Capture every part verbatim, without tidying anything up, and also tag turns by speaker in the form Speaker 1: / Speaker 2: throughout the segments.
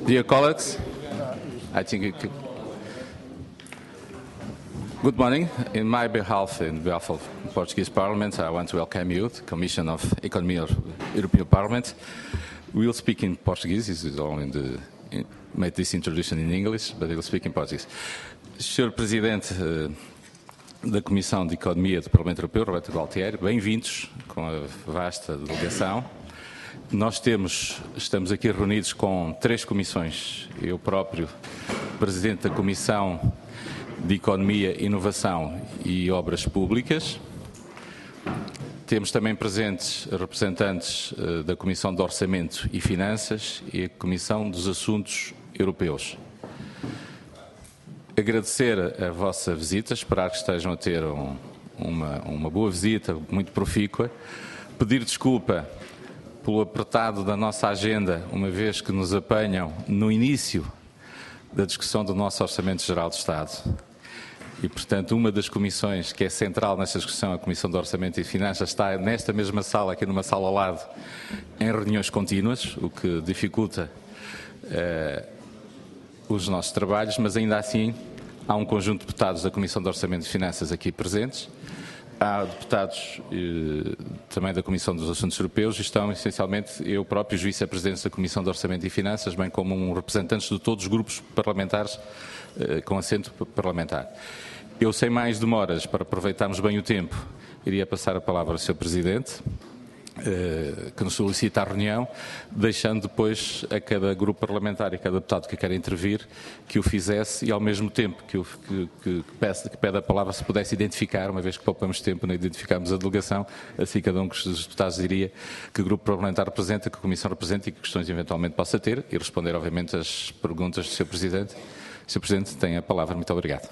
Speaker 1: Dear colleagues, I think it could... Good morning. In my behalf, in behalf of the Portuguese Parliament, I want to welcome you to the Commission of Economy of European Parliament. We will speak in Portuguese. This is only in the in, made this introduction in English, but we will speak in Portuguese. senhor Presidente uh, da Comissão de Economia do Parlamento Europeu, Roberto Gualtieri, bem-vindos com a vasta delegação. Nós temos, estamos aqui reunidos com três comissões. Eu próprio, Presidente da Comissão de Economia, Inovação e Obras Públicas. Temos também presentes representantes uh, da Comissão de Orçamento e Finanças e a Comissão dos Assuntos Europeus. Agradecer a vossa visita, esperar que estejam a ter um, uma, uma boa visita, muito profícua. Pedir desculpa pelo apertado da nossa agenda, uma vez que nos apanham no início da discussão do nosso Orçamento Geral de Estado. E, portanto, uma das comissões que é central nesta discussão, a Comissão de Orçamento e Finanças, está nesta mesma sala, aqui numa sala ao lado, em reuniões contínuas, o que dificulta uh, os nossos trabalhos, mas ainda assim há um conjunto de deputados da Comissão de Orçamento e Finanças aqui presentes. Há deputados eh, também da Comissão dos Assuntos Europeus e estão essencialmente eu próprio, os vice-presidentes da Comissão de Orçamento e Finanças, bem como um representantes de todos os grupos parlamentares eh, com assento parlamentar. Eu, sem mais demoras, para aproveitarmos bem o tempo, iria passar a palavra ao senhor Presidente, eh, que nos solicita a reunião, deixando depois a cada grupo parlamentar e a cada deputado que quer intervir que o fizesse e, ao mesmo tempo que, o, que, que, que, pede, que pede a palavra, se pudesse identificar, uma vez que poupamos tempo na identificarmos a delegação, assim cada um dos deputados diria que grupo parlamentar representa, que a Comissão representa e que questões eventualmente possa ter e responder, obviamente, às perguntas do senhor Presidente. senhor Presidente, tem a palavra. Muito obrigado.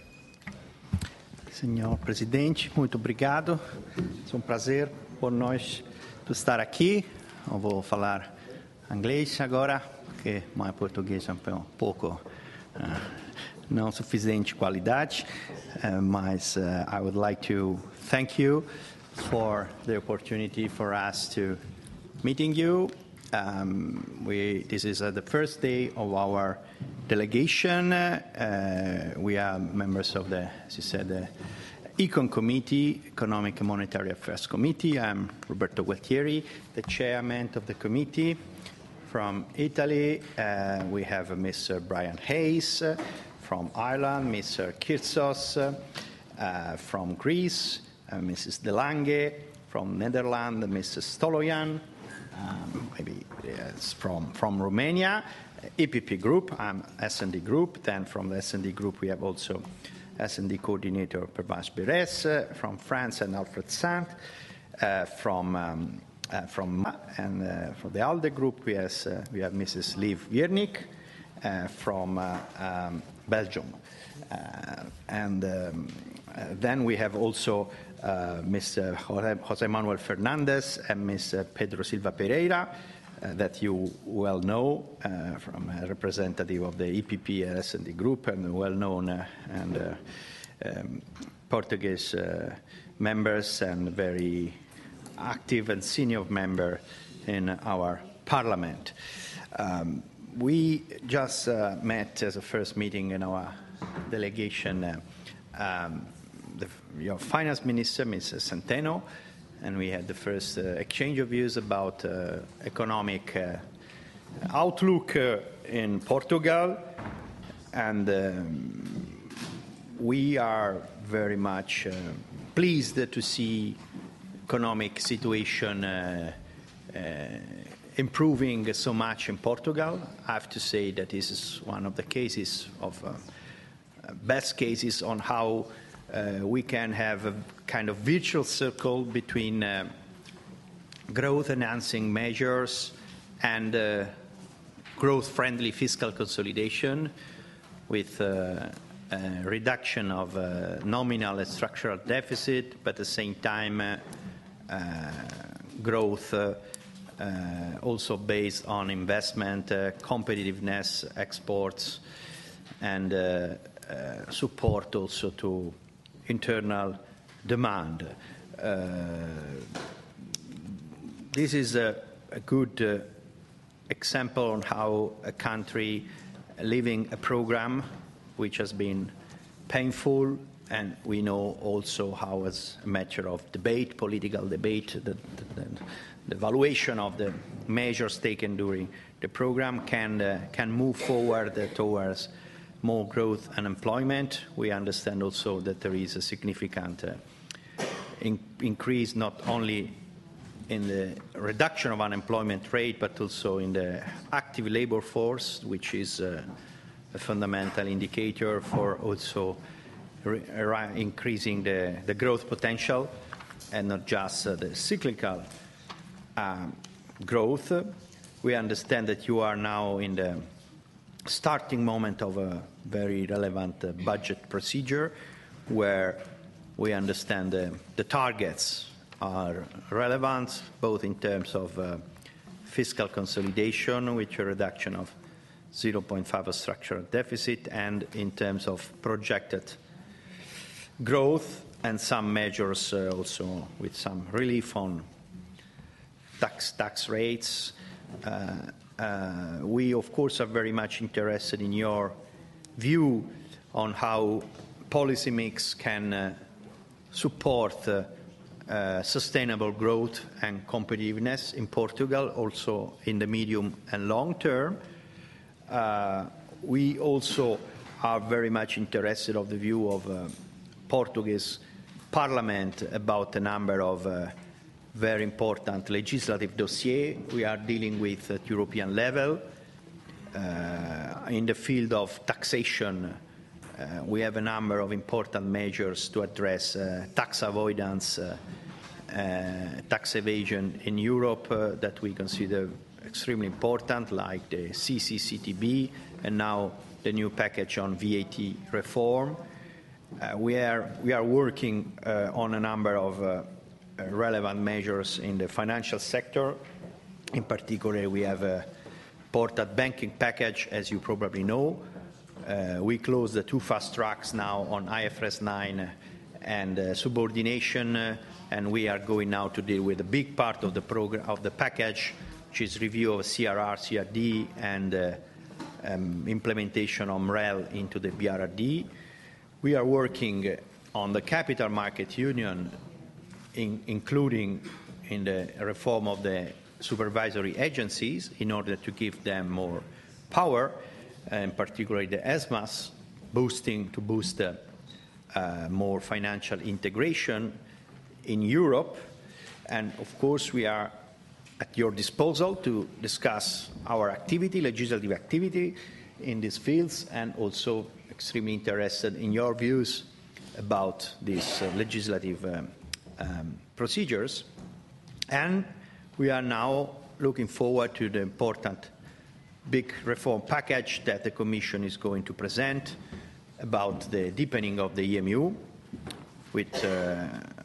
Speaker 2: senhor Presidente, muito obrigado. É um prazer por nós estar aqui. Eu vou falar inglês agora, porque meu português é um pouco uh, não suficiente qualidade. Uh, mas uh, I would like to thank you for the opportunity for us to meeting you. Um, we, this is uh, the first day of our delegation. Uh, we are members of the, as you said, the Econ Committee, Economic and Monetary Affairs Committee. I'm Roberto Gualtieri, the chairman of the committee. From Italy, uh, we have uh, Mister Brian Hayes. Uh, from Ireland, Mister Kyrtsos. Uh, from Greece, uh, Missus De Lange. From Netherlands, Mister Stoloyan. Um, maybe yes, from, from Romania, E P P Group, I'm S and D Group. Then from the S and D Group, we have also S and D coordinator Pervash Beres, uh, from France and Alfred Sant, uh, from um, uh, from and uh, for the ALDE Group, we, has, uh, we have Missus Liv Wiernik uh, from uh, um, Belgium. Uh, and um, uh, then we have also Uh, Mister José Manuel Fernandez and Mister Pedro Silva Pereira, uh, that you well know uh, from a representative of the E P P and S and D Group, and well-known uh, and uh, um, Portuguese uh, members and very active and senior member in our Parliament. Um, we just uh, met as a first meeting in our delegation. Uh, um, The, your finance minister, Mister Centeno, and we had the first uh, exchange of views about uh, economic uh, outlook uh, in Portugal, and um, we are very much uh, pleased to see economic situation uh, uh, improving so much in Portugal. I have to say that this is one of the cases of uh, best cases on how Uh, we can have a kind of virtual circle between uh, growth-enhancing measures and uh, growth-friendly fiscal consolidation with uh, a reduction of uh, nominal and structural deficit, but at the same time uh, uh, growth uh, uh, also based on investment, uh, competitiveness, exports, and uh, uh, support also to internal demand. Uh, this is a, a good uh, example on how a country living a program which has been painful, and we know also how, as a matter of debate, political debate, the, the, the evaluation of the measures taken during the program can, uh, can move forward uh, towards more growth and employment. We understand also that there is a significant uh, in increase not only in the reduction of unemployment rate, but also in the active labor force, which is uh, a fundamental indicator for also re increasing the, the growth potential, and not just uh, the cyclical um, growth. We understand that you are now in the starting moment of a very relevant uh, budget procedure, where we understand uh, the targets are relevant, both in terms of uh, fiscal consolidation, with a reduction of zero point five of structural deficit, and in terms of projected growth, and some measures uh, also with some relief on tax, tax rates. Uh, uh, we, of course, are very much interested in your view on how policy mix can uh, support uh, uh, sustainable growth and competitiveness in Portugal, also in the medium and long term. Uh, we also are very much interested of the view of uh, Portuguese Parliament about a number of uh, very important legislative dossiers we are dealing with at European level. Uh, in the field of taxation, uh, we have a number of important measures to address uh, tax avoidance, uh, uh, tax evasion in Europe uh, that we consider extremely important, like the C C C T B and now the new package on V A T reform. Uh, we, are, we are working uh, on a number of uh, relevant measures in the financial sector. In particular, we have a important banking package, as you probably know. Uh, we closed the two fast tracks now on I F R S nine and uh, subordination, uh, and we are going now to deal with a big part of the program of the package, which is review of C R R, C R D, and uh, um, implementation of M R E L into the B R R D. We are working on the capital market union, in, including in the reform of the supervisory agencies, in order to give them more power, and particularly the ESMAs, boosting to boost uh, uh, more financial integration in Europe. And of course, we are at your disposal to discuss our activity, legislative activity in these fields, and also extremely interested in your views about these uh, legislative um, um, procedures. And we are now looking forward to the important big reform package that the Commission is going to present about the deepening of the E M U, with, uh,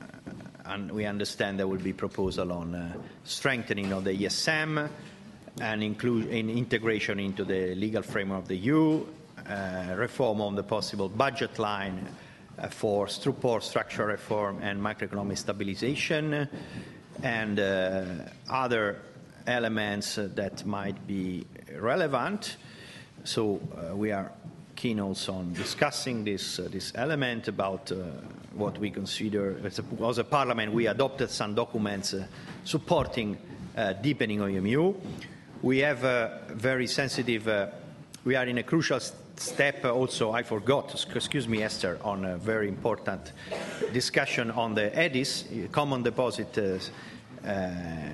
Speaker 2: and we understand there will be proposal on uh, strengthening of the E S M and include in integration into the legal framework of the E U, uh, reform on the possible budget line uh, for support structural reform and macroeconomic stabilization, and uh, other elements uh, that might be relevant. So uh, we are keen also on discussing this, uh, this element about uh, what we consider, as a, as a parliament, we adopted some documents uh, supporting uh, deepening of E M U. We have a very sensitive, uh, we are in a crucial st step uh, also, I forgot, excuse me, Esther, on a very important discussion on the E D I S, Common Deposit, uh, uh,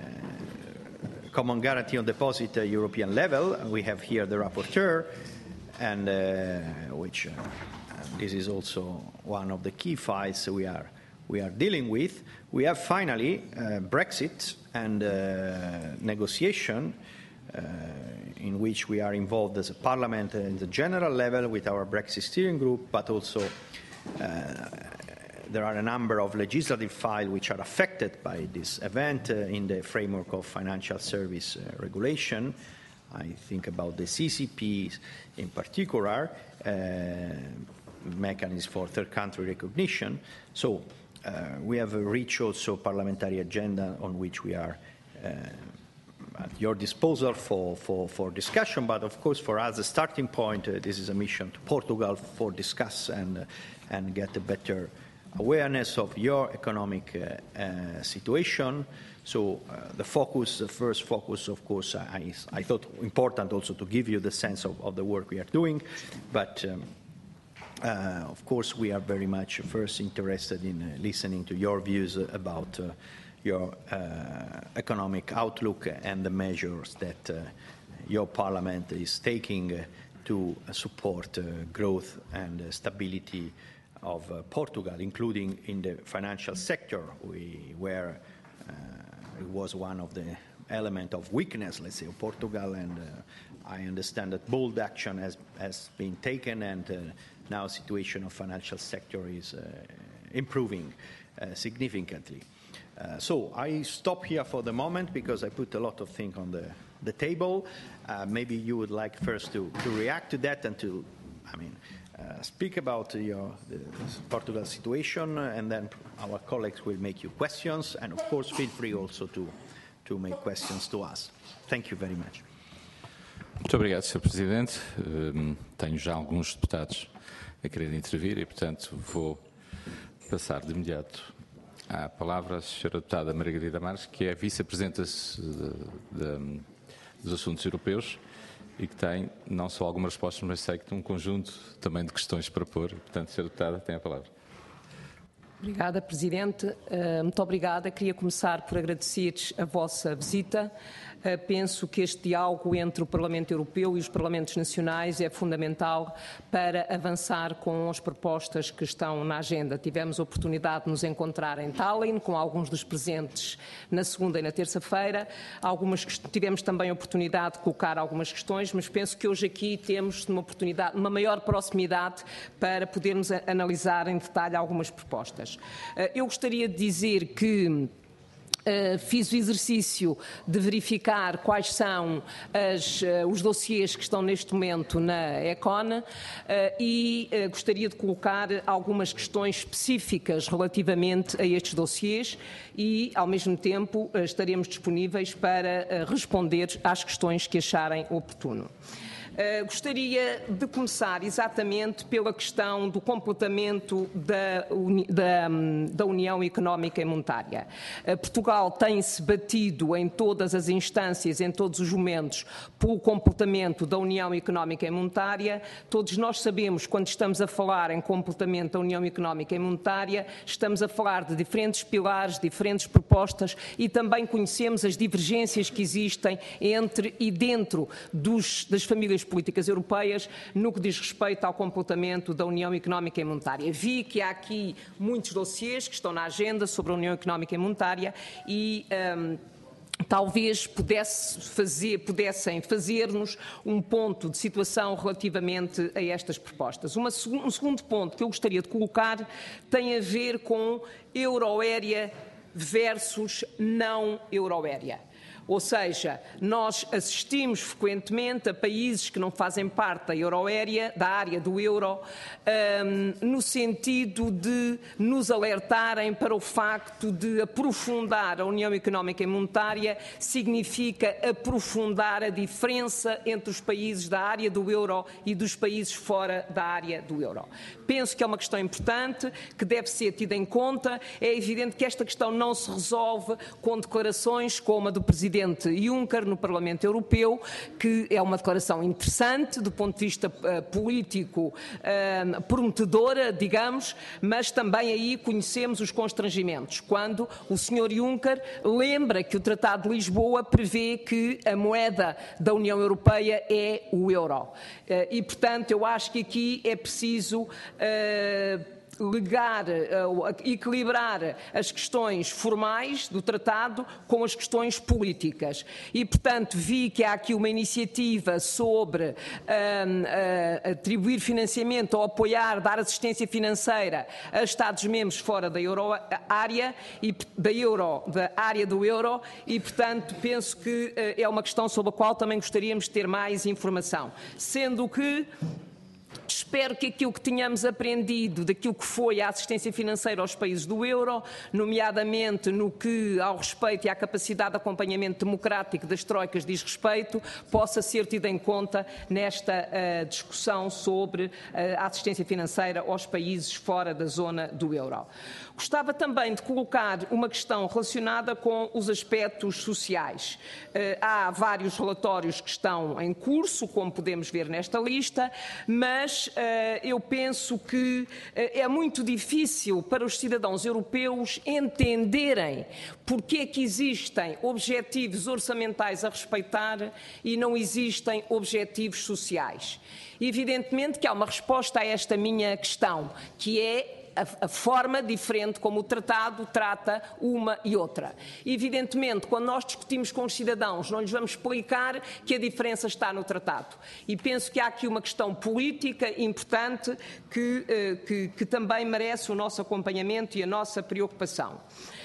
Speaker 2: Common Guarantee on Deposit uh, European level. We have here the rapporteur, and uh, which uh, this is also one of the key files we are we are dealing with. We have finally uh, Brexit and uh, negotiation, uh, in which we are involved as a parliament in the general level with our Brexit steering group, but also uh, there are a number of legislative files which are affected by this event uh, in the framework of financial service uh, regulation. I think about the C C Ps in particular, uh, mechanism for third country recognition. So uh, we have a rich also parliamentary agenda on which we are uh, at your disposal for, for, for discussion, but of course for us, the starting point, uh, this is a mission to Portugal for discuss and, uh, and get a better awareness of your economic uh, uh, situation. So uh, the focus, the first focus, of course, I, I thought important also to give you the sense of, of the work we are doing, but um, uh, of course we are very much first interested in uh, listening to your views about uh, your uh, economic outlook and the measures that uh, your parliament is taking uh, to uh, support uh, growth and uh, stability of uh, Portugal, including in the financial sector, we, where uh, it was one of the elements of weakness, let's say, of Portugal, and uh, I understand that bold action has, has been taken, and uh, now the situation of financial sector is uh, improving uh, significantly. Uh, so I stop here for the moment because I put a lot of things on the, the table. Uh, maybe you would like first to, to react to that and to, I mean, uh, speak about your the Portugal situation, uh, and then our colleagues will make you questions, and of course feel free also to, to make questions to us. Thank you very much.
Speaker 1: Muito obrigado, senhor Presidente. Um, tenho já alguns deputados a querer intervir e, portanto, vou passar de imediato a palavra à senhora deputada Margarida Marques, que é vice-presidenta dos assuntos europeus e que tem não só algumas respostas, mas sei que tem um conjunto também de questões para pôr. Portanto, senhora deputada, tem a palavra.
Speaker 3: Obrigada, Presidente. Uh, muito obrigada. Queria começar por agradecer a vossa visita. Uh, penso que este diálogo entre o Parlamento Europeu e os Parlamentos Nacionais é fundamental para avançar com as propostas que estão na agenda. Tivemos a oportunidade de nos encontrar em Tallinn com alguns dos presentes na segunda e na terça-feira. Algumas, tivemos também a oportunidade de colocar algumas questões, mas penso que hoje aqui temos uma oportunidade, uma maior proximidade para podermos analisar em detalhe algumas propostas. Eu gostaria de dizer que Uh, fiz o exercício de verificar quais são as, uh, os dossiês que estão neste momento na Econ uh, e uh, gostaria de colocar algumas questões específicas relativamente a estes dossiês e, ao mesmo tempo, uh, estaremos disponíveis para uh, responder às questões que acharem oportuno. Uh, gostaria de começar exatamente pela questão do completamento da, uni, da, da União Económica e Monetária. Uh, Portugal tem-se batido em todas as instâncias, em todos os momentos, pelo completamento da União Económica e Monetária. Todos nós sabemos, quando estamos a falar em completamento da União Económica e Monetária, estamos a falar de diferentes pilares, diferentes propostas e também conhecemos as divergências que existem entre e dentro dos, das famílias políticas europeias no que diz respeito ao completamento da União Económica e Monetária. Vi que há aqui muitos dossiês que estão na agenda sobre a União Económica e Monetária e um, talvez pudesse fazer, pudessem fazer-nos um ponto de situação relativamente a estas propostas. Uma, um segundo ponto que eu gostaria de colocar tem a ver com euro-area versus não euro-area. Ou seja, nós assistimos frequentemente a países que não fazem parte da euro-area, da área do euro, um, no sentido de nos alertarem para o facto de aprofundar a União Económica e Monetária significa aprofundar a diferença entre os países da área do euro e dos países fora da área do euro. Penso que é uma questão importante, que deve ser tida em conta. É evidente que esta questão não se resolve com declarações como a do Presidente Juncker no Parlamento Europeu, que é uma declaração interessante do ponto de vista uh, político, uh, prometedora, digamos, mas também aí conhecemos os constrangimentos, quando o senhor Juncker lembra que o Tratado de Lisboa prevê que a moeda da União Europeia é o euro. Uh, e, portanto, eu acho que aqui é preciso Uh, ligar, equilibrar as questões formais do tratado com as questões políticas. E, portanto, vi que há aqui uma iniciativa sobre um, uh, atribuir financiamento ou apoiar, dar assistência financeira a Estados-membros fora da euro-área e da euro, da área do euro e, portanto, penso que uh, é uma questão sobre a qual também gostaríamos de ter mais informação. Sendo que Espero que aquilo que tínhamos aprendido daquilo que foi a assistência financeira aos países do euro, nomeadamente no que ao respeito e à capacidade de acompanhamento democrático das troicas diz respeito, possa ser tido em conta nesta uh, discussão sobre uh, a assistência financeira aos países fora da zona do euro. Gostava também de colocar uma questão relacionada com os aspectos sociais. Uh, há vários relatórios que estão em curso, como podemos ver nesta lista, mas uh, eu penso que uh, é muito difícil para os cidadãos europeus entenderem porque é que existem objetivos orçamentais a respeitar e não existem objetivos sociais. Evidentemente que há uma resposta a esta minha questão, que é a, a forma diferente como o tratado trata uma e outra. Evidentemente, quando nós discutimos com os cidadãos, não lhes vamos explicar que a diferença está no tratado. E penso que há aqui uma questão política importante que, que, que também merece o nosso acompanhamento e a nossa preocupação.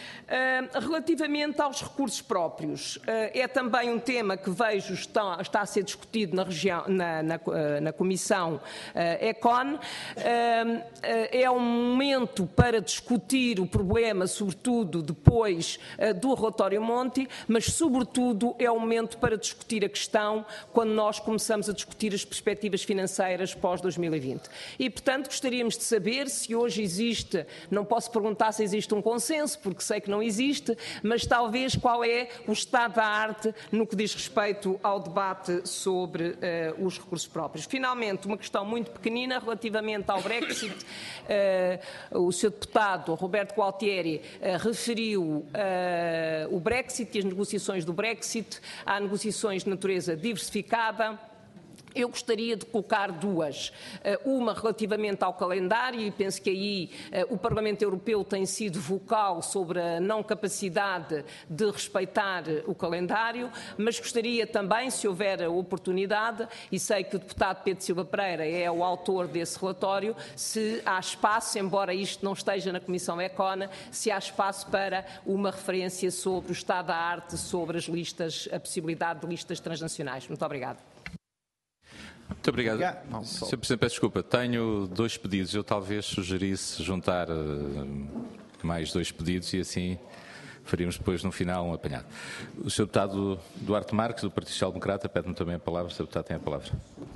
Speaker 3: Uh, relativamente aos recursos próprios, uh, é também um tema que vejo está, está a ser discutido na, região, na, na, uh, na Comissão uh, Econ. Uh, uh, é um momento para discutir o problema, sobretudo depois uh, do relatório Monti, mas sobretudo é um momento para discutir a questão quando nós começamos a discutir as perspectivas financeiras pós dois mil e vinte. E, portanto, gostaríamos de saber se hoje existe, não posso perguntar se existe um consenso, porque sei que não não existe, mas talvez qual é o estado da arte no que diz respeito ao debate sobre uh, os recursos próprios. Finalmente, uma questão muito pequenina relativamente ao Brexit. Uh, o senhor deputado Roberto Gualtieri uh, referiu uh, o Brexit e as negociações do Brexit. Há negociações de natureza diversificada. Eu gostaria de colocar duas, uma relativamente ao calendário, e penso que aí o Parlamento Europeu tem sido vocal sobre a não capacidade de respeitar o calendário, mas gostaria também, se houver a oportunidade, e sei que o deputado Pedro Silva Pereira é o autor desse relatório, se há espaço, embora isto não esteja na Comissão Econ, se há espaço para uma referência sobre o estado da arte, sobre as listas, a possibilidade de listas transnacionais. Muito obrigado.
Speaker 1: Muito obrigado. senhor Presidente, peço desculpa. Tenho dois pedidos. Eu talvez sugerisse juntar uh, mais dois pedidos e assim faríamos depois no final um apanhado. O senhor Deputado Duarte Marques, do Partido Social Democrata, pede-me também a palavra. O senhor Deputado tem a palavra.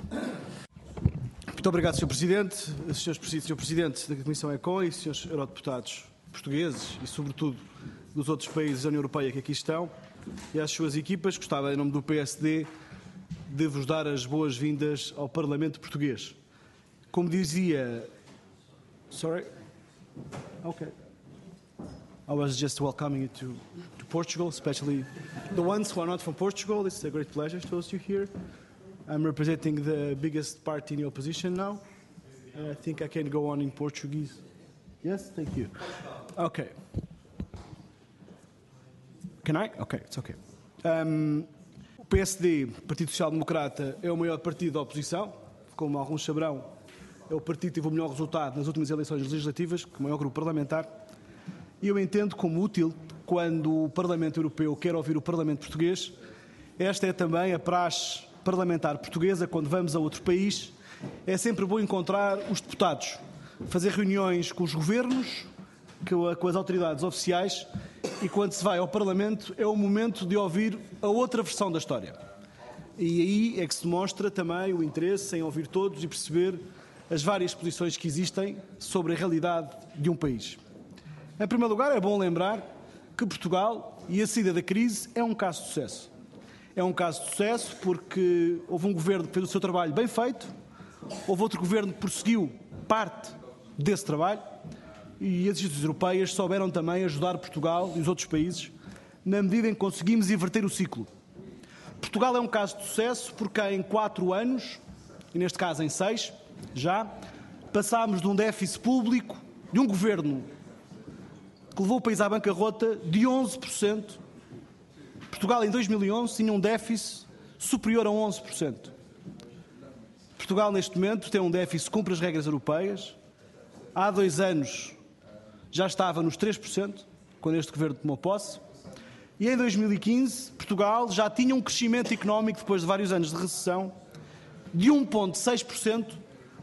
Speaker 4: Muito obrigado, senhor Presidente, senhor Presidente da Comissão Econ e senhores eurodeputados portugueses e, sobretudo, dos outros países da União Europeia que aqui estão e às suas equipas. Gostava, em nome do P S D, de vos dar as boas-vindas ao Parlamento Português. Como dizia... Sorry? Okay. I was just welcoming you to, to Portugal, especially the ones who are not from Portugal. It's a great pleasure to host you here. I'm representing the biggest party in the opposition now. And I think I can go on in Portuguese. Yes? Thank you. Okay. Can I? Okay, it's okay. Um, O P S D, Partido Social Democrata, é o maior partido da oposição. Como alguns saberão, é o partido que teve o melhor resultado nas últimas eleições legislativas, com o maior grupo parlamentar. E eu entendo como útil, quando o Parlamento Europeu quer ouvir o Parlamento Português, esta é também a praxe parlamentar portuguesa. Quando vamos a outro país, é sempre bom encontrar os deputados, fazer reuniões com os governos, com as autoridades oficiais, e quando se vai ao Parlamento é o momento de ouvir a outra versão da história. E aí é que se demonstra também o interesse em ouvir todos e perceber as várias posições que existem sobre a realidade de um país. Em primeiro lugar, é bom lembrar que Portugal e a saída da crise é um caso de sucesso. É um caso de sucesso porque houve um governo que fez o seu trabalho bem feito, houve outro governo que prosseguiu parte desse trabalho, e as instituições europeias souberam também ajudar Portugal e os outros países na medida em que conseguimos inverter o ciclo. Portugal é um caso de sucesso porque em quatro anos, e neste caso em seis, já, passámos de um déficit público, de um governo que levou o país à bancarrota, de onze por cento. Portugal em dois mil e onze tinha um déficit superior a onze por cento. Portugal neste momento tem um déficit que cumpre as regras europeias. Há dois anos já estava nos três por cento, quando este governo tomou posse, e em dois mil e quinze Portugal já tinha um crescimento económico, depois de vários anos de recessão, de um vírgula seis por cento,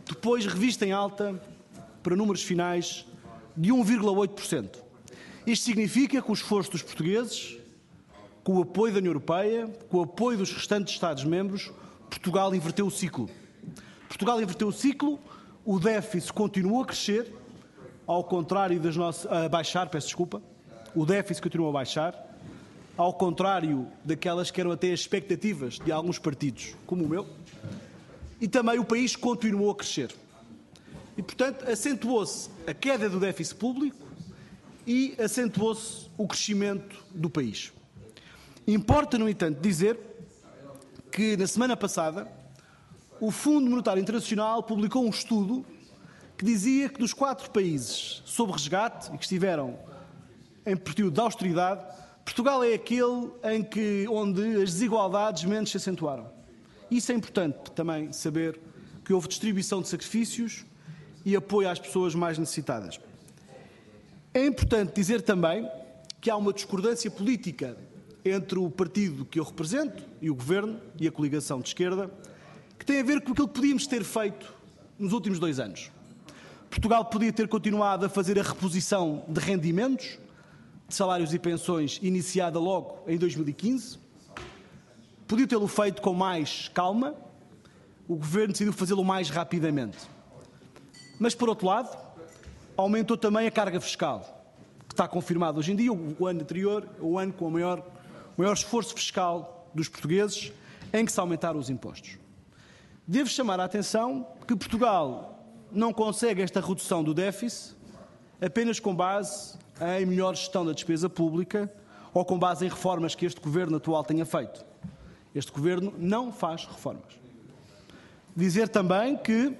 Speaker 4: depois revista em alta para números finais de um vírgula oito por cento. Isto significa que o esforço dos portugueses, com o apoio da União Europeia, com o apoio dos restantes Estados-membros, Portugal inverteu o ciclo. Portugal inverteu o ciclo, o déficit continuou a crescer, ao contrário das nossas... a baixar, peço desculpa, o déficit continuou a baixar, ao contrário daquelas que eram até as expectativas de alguns partidos, como o meu, e também o país continuou a crescer. E, portanto, acentuou-se a queda do déficit público e acentuou-se o crescimento do país. Importa, no entanto, dizer que, na semana passada, o Fundo Monetário Internacional publicou um estudo que dizia que dos quatro países sob resgate e que estiveram em período de austeridade, Portugal é aquele em que, onde as desigualdades menos se acentuaram. Isso é importante também saber, que houve distribuição de sacrifícios e apoio às pessoas mais necessitadas. É importante dizer também que há uma discordância política entre o partido que eu represento e o Governo e a coligação de esquerda, que tem a ver com aquilo que podíamos ter feito nos últimos dois anos. Portugal podia ter continuado a fazer a reposição de rendimentos, de salários e pensões, iniciada logo em dois mil e quinze. Podia tê-lo feito com mais calma. O Governo decidiu fazê-lo mais rapidamente. Mas, por outro lado, aumentou também a carga fiscal, que está confirmado hoje em dia. O ano anterior, o ano com o maior, o maior esforço fiscal dos portugueses, em que se aumentaram os impostos. Devo chamar a atenção que Portugal não consegue esta redução do déficit apenas com base em melhor gestão da despesa pública ou com base em reformas que este Governo atual tenha feito. Este Governo não faz reformas. Dizer também que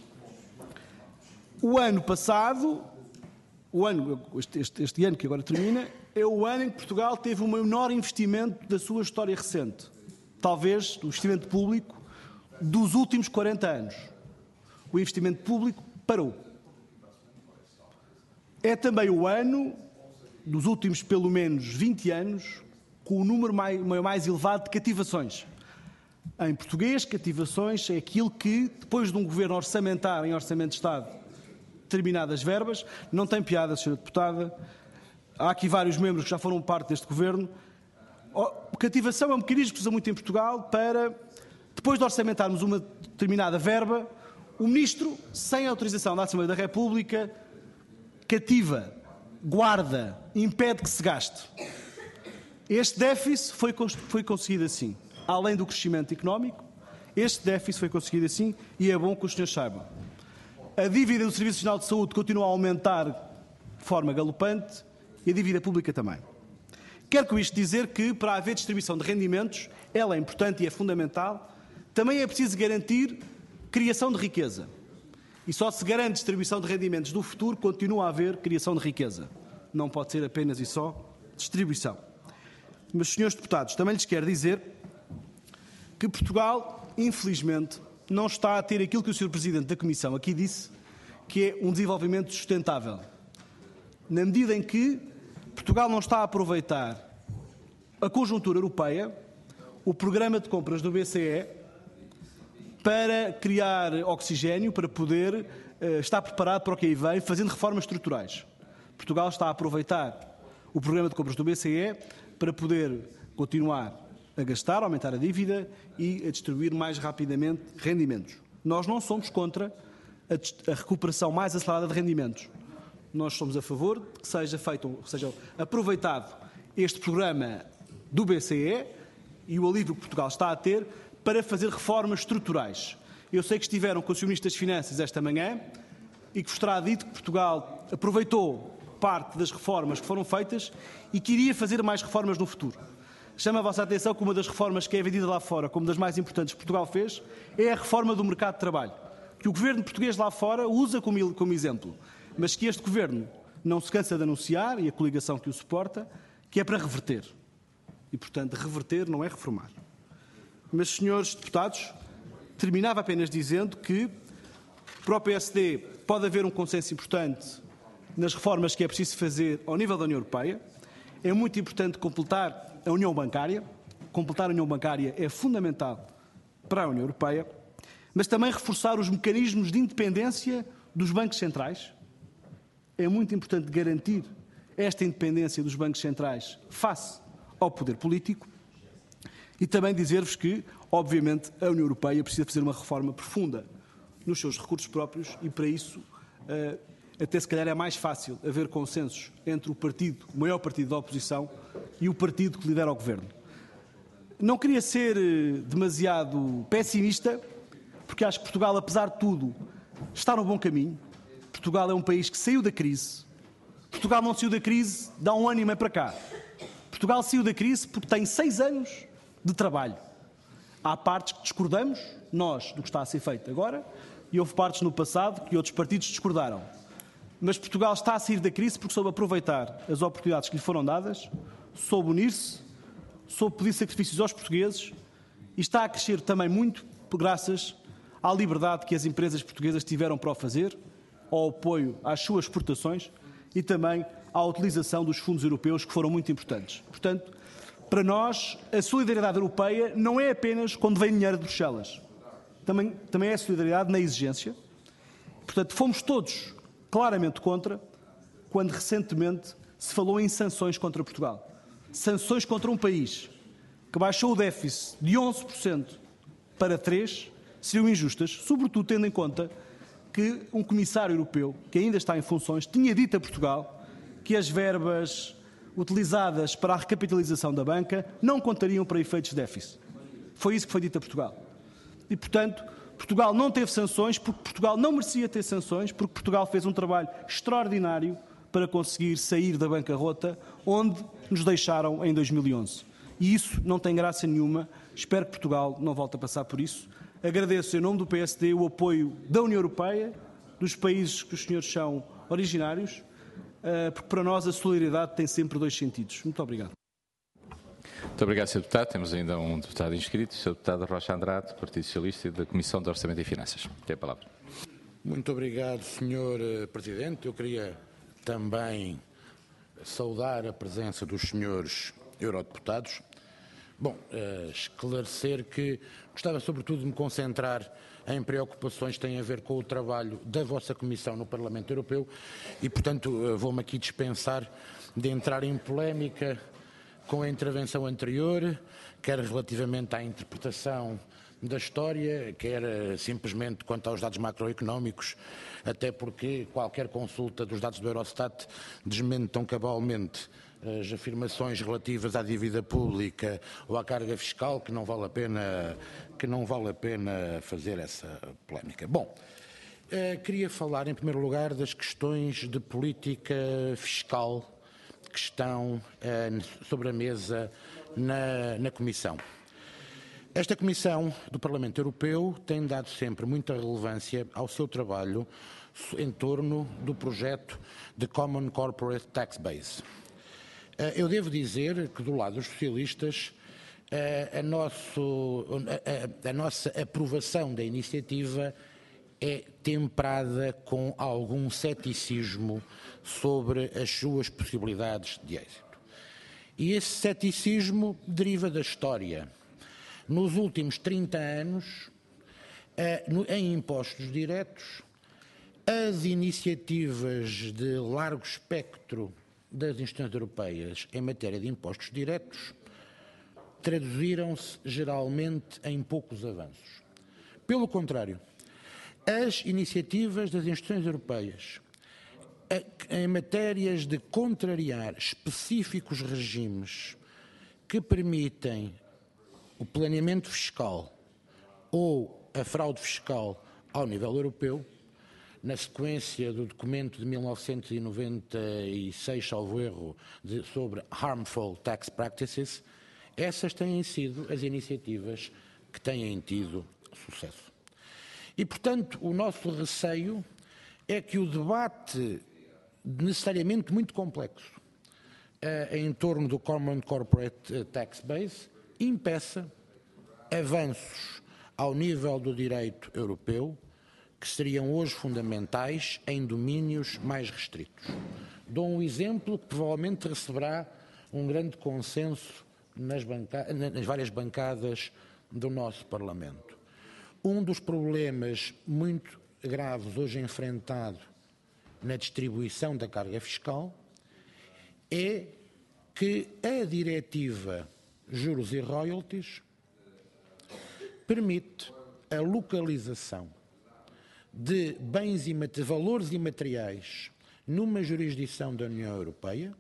Speaker 4: o ano passado, o ano, este, este, este ano que agora termina, é o ano em que Portugal teve o menor investimento da sua história recente. Talvez o investimento público dos últimos quarenta anos. O investimento público parou. É também o ano dos últimos pelo menos vinte anos com o número mais, mais elevado de cativações. Em português, cativações é aquilo que, depois de um governo orçamentar em orçamento de Estado determinadas verbas, não tem piada, senhora Deputada, há aqui vários membros que já foram parte deste governo. Cativação é um mecanismo que se usa muito em Portugal para, depois de orçamentarmos uma determinada verba, o Ministro, sem autorização da Assembleia da República, cativa, guarda, impede que se gaste. Este déficit foi, foi conseguido assim. Além do crescimento económico, este déficit foi conseguido assim e é bom que os senhores saibam. A dívida do Serviço Nacional de Saúde continua a aumentar de forma galopante e a dívida pública também. Quero com isto dizer que, para haver distribuição de rendimentos, ela é importante e é fundamental, também é preciso garantir criação de riqueza. E só se garante distribuição de rendimentos do futuro, continua a haver criação de riqueza. Não pode ser apenas e só distribuição. Mas, senhores deputados, também lhes quero dizer que Portugal, infelizmente, não está a ter aquilo que o senhor Presidente da Comissão aqui disse, que é um desenvolvimento sustentável. Na medida em que Portugal não está a aproveitar a conjuntura europeia, o programa de compras do B C E, para criar oxigénio, para poder uh, estar preparado para o que aí vem, fazendo reformas estruturais. Portugal está a aproveitar o programa de compras do B C E para poder continuar a gastar, aumentar a dívida e a distribuir mais rapidamente rendimentos. Nós não somos contra a, a recuperação mais acelerada de rendimentos. Nós somos a favor de que seja feito, seja aproveitado este programa do B C E e o alívio que Portugal está a ter para fazer reformas estruturais. Eu sei que estiveram com o senhor Ministro das Finanças esta manhã e que vos terá dito que Portugal aproveitou parte das reformas que foram feitas e queria fazer mais reformas no futuro. Chamo a vossa atenção que uma das reformas que é vendida lá fora como das mais importantes que Portugal fez é a reforma do mercado de trabalho, que o governo português lá fora usa como, como exemplo, mas que este governo não se cansa de anunciar, e a coligação que o suporta, que é para reverter. E, portanto, reverter não é reformar. Mas, senhores deputados, terminava apenas dizendo que, para o P S D, pode haver um consenso importante nas reformas que é preciso fazer ao nível da União Europeia. É muito importante completar a União Bancária. Completar a União Bancária é fundamental para a União Europeia. mas também reforçar os mecanismos de independência dos bancos centrais. É muito importante garantir esta independência dos bancos centrais face ao poder político e também dizer-vos que, obviamente, a União Europeia precisa fazer uma reforma profunda nos seus recursos próprios e, para isso, até se calhar é mais fácil haver consensos entre o partido, o maior partido da oposição e o partido que lidera o governo. Não queria ser demasiado pessimista, porque acho que Portugal, apesar de tudo, está no bom caminho. Portugal é um país que saiu da crise. Portugal não saiu da crise de há um ano e meio para cá. Portugal saiu da crise porque tem seis anos de trabalho. Há partes que discordamos, nós, do que está a ser feito agora, e houve partes no passado que outros partidos discordaram. Mas Portugal está a sair da crise porque soube aproveitar as oportunidades que lhe foram dadas, soube unir-se, soube pedir sacrifícios aos portugueses e está a crescer também muito graças à liberdade que as empresas portuguesas tiveram para o fazer, ao apoio às suas exportações e também à utilização dos fundos europeus, que foram muito importantes. Portanto, para nós, a solidariedade europeia não é apenas quando vem dinheiro de Bruxelas. Também, também é a solidariedade na exigência. Portanto, fomos todos claramente contra quando recentemente se falou em sanções contra Portugal. Sanções contra um país que baixou o déficit de onze por cento para três por cento seriam injustas, sobretudo tendo em conta que um comissário europeu, que ainda está em funções, tinha dito a Portugal que as verbas utilizadas para a recapitalização da banca não contariam para efeitos de déficit. Foi isso que foi dito a Portugal. E, portanto, Portugal não teve sanções porque Portugal não merecia ter sanções, porque Portugal fez um trabalho extraordinário para conseguir sair da bancarrota onde nos deixaram em dois mil e onze. E isso não tem graça nenhuma. Espero que Portugal não volte a passar por isso. Agradeço, em nome do P S D, o apoio da União Europeia, dos países que os senhores são originários, porque para nós a solidariedade tem sempre dois sentidos. Muito obrigado.
Speaker 1: Muito obrigado, senhor Deputado. Temos ainda um deputado inscrito, o senhor Deputado Rocha Andrade, Partido Socialista e da Comissão de Orçamento e Finanças. Tem a palavra.
Speaker 5: Muito obrigado, senhor Presidente. Eu queria também saudar a presença dos senhores eurodeputados. Bom, uh, esclarecer que gostava sobretudo de me concentrar em preocupações que têm a ver com o trabalho da vossa Comissão no Parlamento Europeu e, portanto, uh, vou-me aqui dispensar de entrar em polémica com a intervenção anterior, quer relativamente à interpretação da história, quer uh, simplesmente quanto aos dados macroeconómicos, até porque qualquer consulta dos dados do Eurostat desmentam cabalmente as afirmações relativas à dívida pública ou à carga fiscal, que não vale a pena, que não vale a pena fazer essa polémica. Bom, eh, queria falar em primeiro lugar das questões de política fiscal que estão eh, sobre a mesa na, na Comissão. Esta Comissão do Parlamento Europeu tem dado sempre muita relevância ao seu trabalho em torno do projeto de Common Corporate Tax Base. Eu devo dizer que, do lado dos socialistas, a, nosso, a, a nossa aprovação da iniciativa é temperada com algum ceticismo sobre as suas possibilidades de êxito. E esse ceticismo deriva da história. Nos últimos trinta anos, em impostos diretos, as iniciativas de largo espectro das instituições europeias em matéria de impostos diretos traduziram-se geralmente em poucos avanços. Pelo contrário, as iniciativas das instituições europeias em matérias de contrariar específicos regimes que permitem o planeamento fiscal ou a fraude fiscal ao nível europeu, na sequência do documento de mil novecentos e noventa e seis, salvo erro, de, sobre Harmful Tax Practices, essas têm sido as iniciativas que têm tido sucesso. E, portanto, o nosso receio é que o debate, necessariamente muito complexo, uh, em torno do Common Corporate Tax Base, impeça avanços ao nível do direito europeu, que seriam hoje fundamentais em domínios mais restritos. Dou um exemplo que provavelmente receberá um grande consenso nas, banca... nas várias bancadas do nosso Parlamento. Um dos problemas muito graves hoje enfrentado na distribuição da carga fiscal é que a diretiva juros e royalties permite a localização de bens e de valores imateriais numa jurisdição da União Europeia,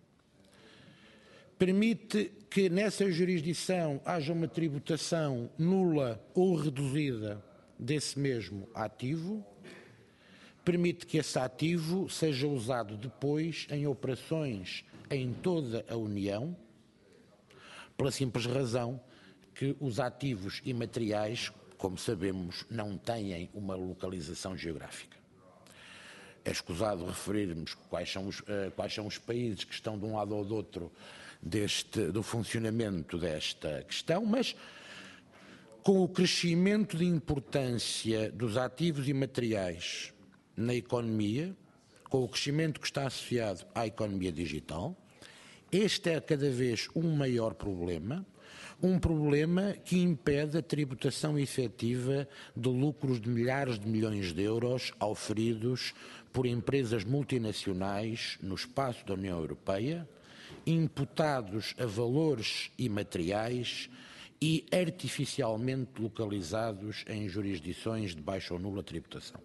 Speaker 5: permite que nessa jurisdição haja uma tributação nula ou reduzida desse mesmo ativo, permite que esse ativo seja usado depois em operações em toda a União, pela simples razão que os ativos imateriais, como sabemos, não têm uma localização geográfica. É escusado referirmos quais são os, uh, quais são os países que estão de um lado ou do outro deste, do funcionamento desta questão, mas com o crescimento de importância dos ativos imateriais na economia, com o crescimento que está associado à economia digital, este é cada vez um maior problema, um problema que impede a tributação efetiva de lucros de milhares de milhões de euros auferidos por empresas multinacionais no espaço da União Europeia, imputados a valores imateriais e artificialmente localizados em jurisdições de baixa ou nula tributação.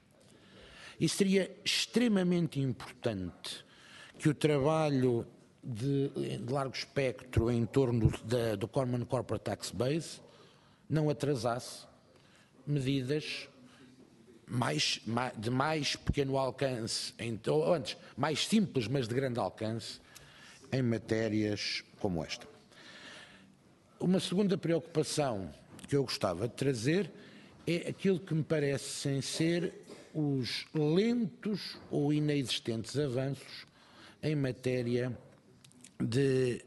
Speaker 5: E seria extremamente importante que o trabalho de, de largo espectro em torno da, do Common Corporate Tax Base não atrasasse medidas mais, de mais pequeno alcance, ou antes, mais simples, mas de grande alcance, em matérias como esta. Uma segunda preocupação que eu gostava de trazer é aquilo que me parecem ser os lentos ou inexistentes avanços em matéria de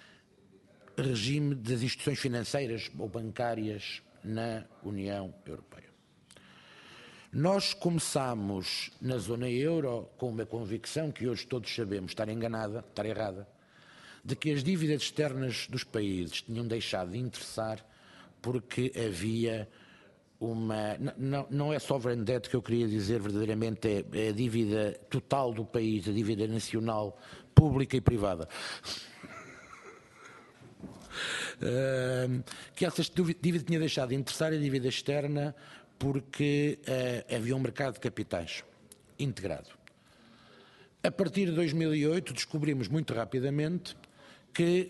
Speaker 5: regime das instituições financeiras ou bancárias na União Europeia. Nós começámos na zona euro com uma convicção que hoje todos sabemos estar enganada, estar errada, de que as dívidas externas dos países tinham deixado de interessar porque havia uma... Não, não é sovereign debt que eu queria dizer verdadeiramente, é, é a dívida total do país, a dívida nacional, pública e privada. Uh, que essa dívida tinha deixado de interessar a dívida externa porque uh, havia um mercado de capitais integrado. A partir de dois mil e oito descobrimos muito rapidamente que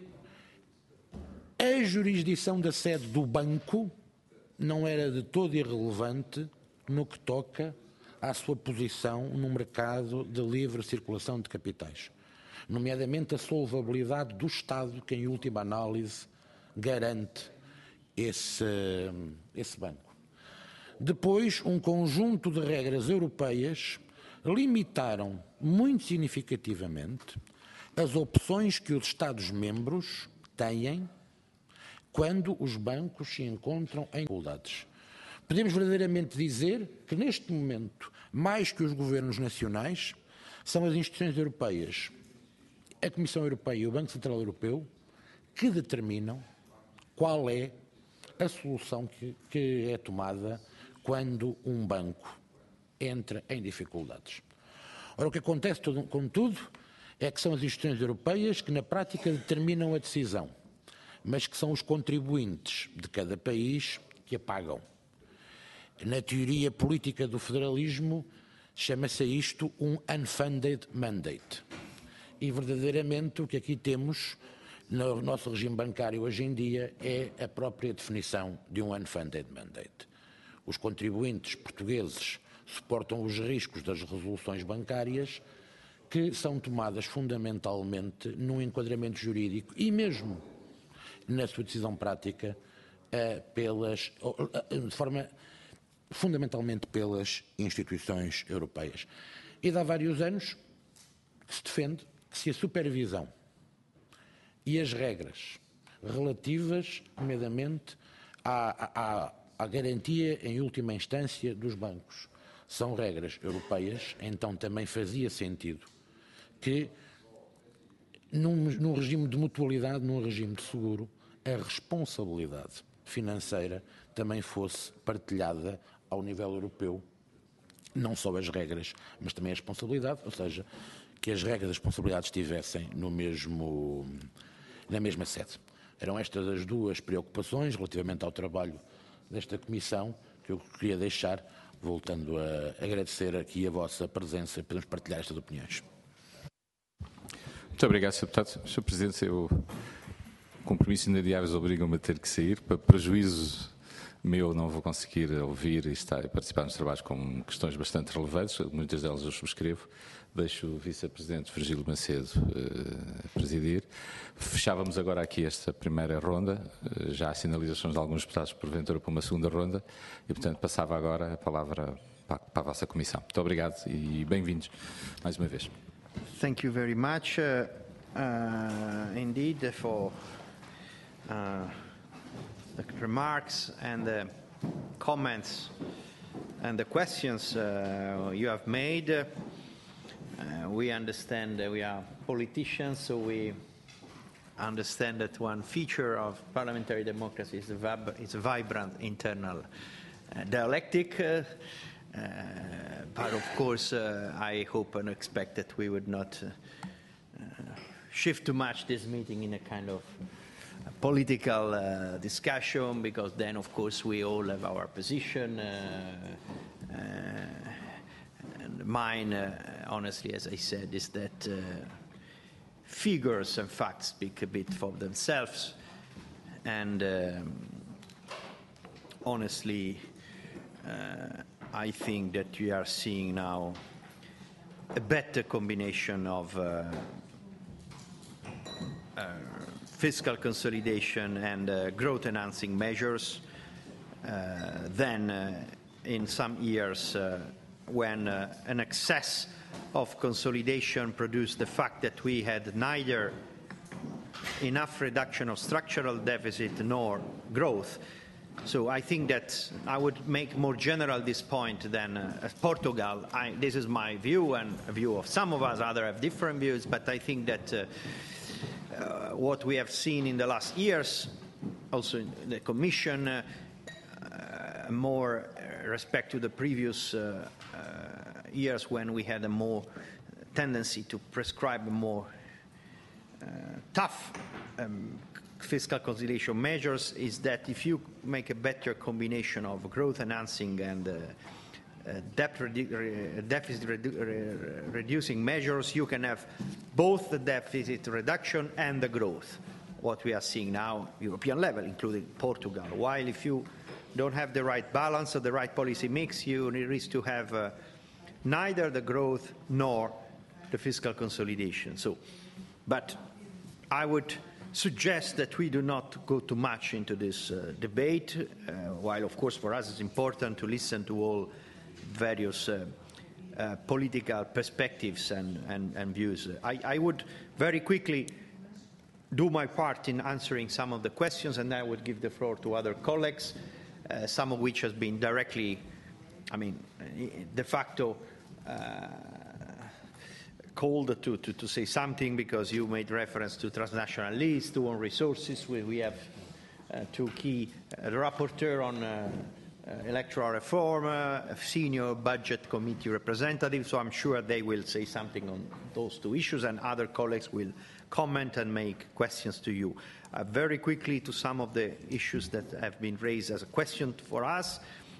Speaker 5: a jurisdição da sede do banco não era de todo irrelevante no que toca à sua posição no mercado de livre circulação de capitais, nomeadamente a solvabilidade do Estado, que em última análise garante esse, esse banco. Depois, um conjunto de regras europeias limitaram muito significativamente as opções que os Estados-membros têm quando os bancos se encontram em dificuldades. Podemos verdadeiramente dizer que, neste momento, mais que os governos nacionais, são as instituições europeias, a Comissão Europeia e o Banco Central Europeu, que determinam qual é a solução que, que é tomada quando um banco entra em dificuldades. Ora, o que acontece, contudo, é que são as instituições europeias que, na prática, determinam a decisão, mas que são os contribuintes de cada país que a pagam. Na teoria política do federalismo, chama-se isto um unfunded mandate. E, verdadeiramente, o que aqui temos no nosso regime bancário hoje em dia é a própria definição de um unfunded mandate. Os contribuintes portugueses suportam os riscos das resoluções bancárias que são tomadas fundamentalmente num enquadramento jurídico e mesmo na sua decisão prática pelas, de forma fundamentalmente pelas instituições europeias. E de há vários anos que se defende que se a supervisão e as regras relativas, nomeadamente, à, à, à garantia em última instância dos bancos, são regras europeias, então também fazia sentido que, num, num regime de mutualidade, num regime de seguro, a responsabilidade financeira também fosse partilhada ao nível europeu, não só as regras, mas também a responsabilidade, ou seja, que as regras e as responsabilidades estivessem no mesmo, na mesma sede. Eram estas as duas preocupações relativamente ao trabalho desta Comissão que eu queria deixar, voltando a agradecer aqui a vossa presença e podemos partilhar estas opiniões.
Speaker 1: Muito obrigado, senhor Deputado. senhor Presidente, eu, compromissos inadiáveis obrigam-me a ter que sair. Para prejuízo meu, não vou conseguir ouvir e estar e participar nos trabalhos com questões bastante relevantes, muitas delas eu subscrevo. Deixo o Vice-Presidente Virgílio Macedo uh, a presidir. Fechávamos agora aqui esta primeira ronda, uh, já há sinalizações de alguns deputados porventura para uma segunda ronda e, portanto, passava agora a palavra para, para a vossa Comissão. Muito obrigado e bem-vindos mais uma vez.
Speaker 2: Thank you very much uh, uh, indeed for uh, the remarks and the comments and the questions uh, you have made. Uh, uh, we understand that we are politicians, so we understand that one feature of parliamentary democracy is a, vib is a vibrant internal uh, dialectic. Uh, Uh, but of course, uh, I hope and expect that we would not uh, uh, shift too much this meeting in a kind of a political uh, discussion, because then, of course, we all have our position. Uh, uh, and mine, uh, honestly, as I said, is that uh, figures and facts speak a bit for themselves. And um, honestly, uh, I think that we are seeing now a better combination of uh, uh, fiscal consolidation and uh, growth-enhancing measures uh, than uh, in some years uh, when uh, an excess of consolidation produced the fact that we had neither enough reduction of structural deficit nor growth. So I think that I would make more general this point than uh, Portugal. I, this is my view and a view of some of us. Others have different views, but I think that uh, uh, what we have seen in the last years, also in the Commission, uh, uh, more respect to the previous uh, uh, years when we had a more tendency to prescribe more uh, tough um, fiscal consolidation measures, is that if you make a better combination of growth enhancing and uh, uh, debt redu re deficit redu re reducing measures, you can have both the deficit reduction and the growth, what we are seeing now European level, including Portugal. While if you don't have the right balance or the right policy mix, you risk to have uh, neither the growth nor the fiscal consolidation. So, but I would suggest that we do not go too much into this uh, debate, uh, while of course for us it's important to listen to all various uh, uh, political perspectives and, and, and views. I, I would very quickly do my part in answering some of the questions, and I would give the floor to other colleagues, uh, some of which has been directly, I mean, de facto uh, called to, to, to say something, because you made reference to transnational lists, to own resources. We, we have uh, two key, uh, the rapporteur on uh, uh, electoral reform, uh, a senior budget committee representative, so I'm sure they will say something on those two issues, and other colleagues will comment and make questions to you. Uh, very quickly to some of the issues that have been raised as a question for us.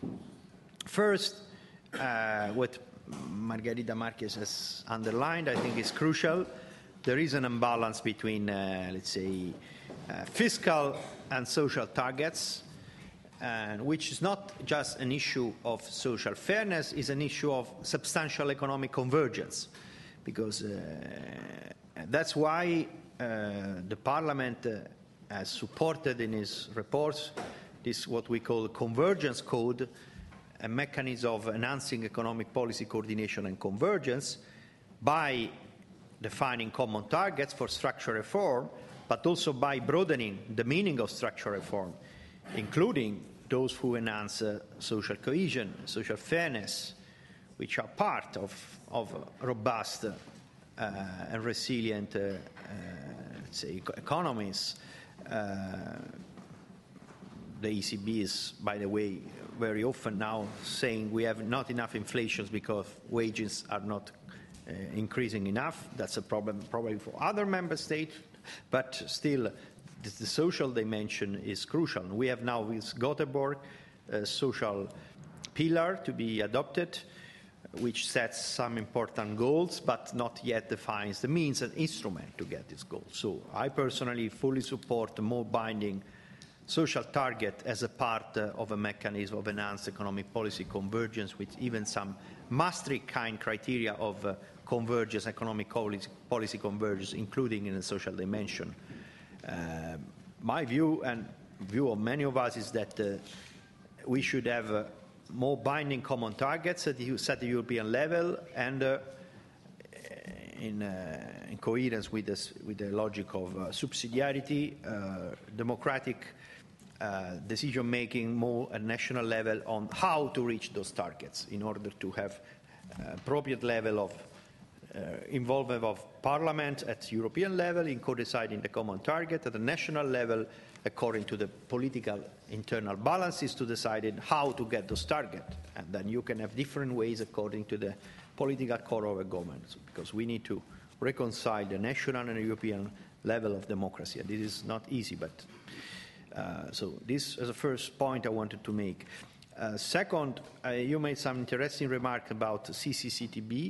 Speaker 2: First, uh, what Margarida Marquez has underlined, I think is crucial. There is an imbalance between, uh, let's say, uh, fiscal and social targets, and which is not just an issue of social fairness, is an issue of substantial economic convergence, because uh, that's why uh, the Parliament uh, has supported in its reports this what we call convergence code, a mechanism of enhancing economic policy coordination and convergence by defining common targets for structural reform, but also by broadening the meaning of structural reform, including those who enhance uh, social cohesion, social fairness, which are part of, of robust uh, and resilient, uh, uh, let's say, economies. Uh, the E C B is, by the way, very often now saying we have not enough inflation because wages are not uh, increasing enough. That's a problem probably for other member states, but still the, the social dimension is crucial. We have now with Göteborg a social pillar to be adopted, which sets some important goals, but not yet defines the means and instrument to get these goals. So I personally fully support a more binding social target as a part uh, of a mechanism of enhanced economic policy convergence with even some Maastricht kind criteria of uh, convergence, economic policy, policy convergence, including in the social dimension. Uh, my view and view of many of us is that uh, we should have uh, more binding common targets at the, at the European level and uh, in, uh, in coherence with, this, with the logic of uh, subsidiarity, uh, democratic uh, decision-making more at national level on how to reach those targets in order to have uh, appropriate level of uh, involvement of Parliament at European level in co-deciding the common target, at the national level according to the political internal balances to decide how to get those targets. And then you can have different ways according to the political core of a government, because we need to reconcile the national and European level of democracy. And this is not easy, but uh, so this is the first point I wanted to make. Uh, second, uh, you made some interesting remark about C C C T B.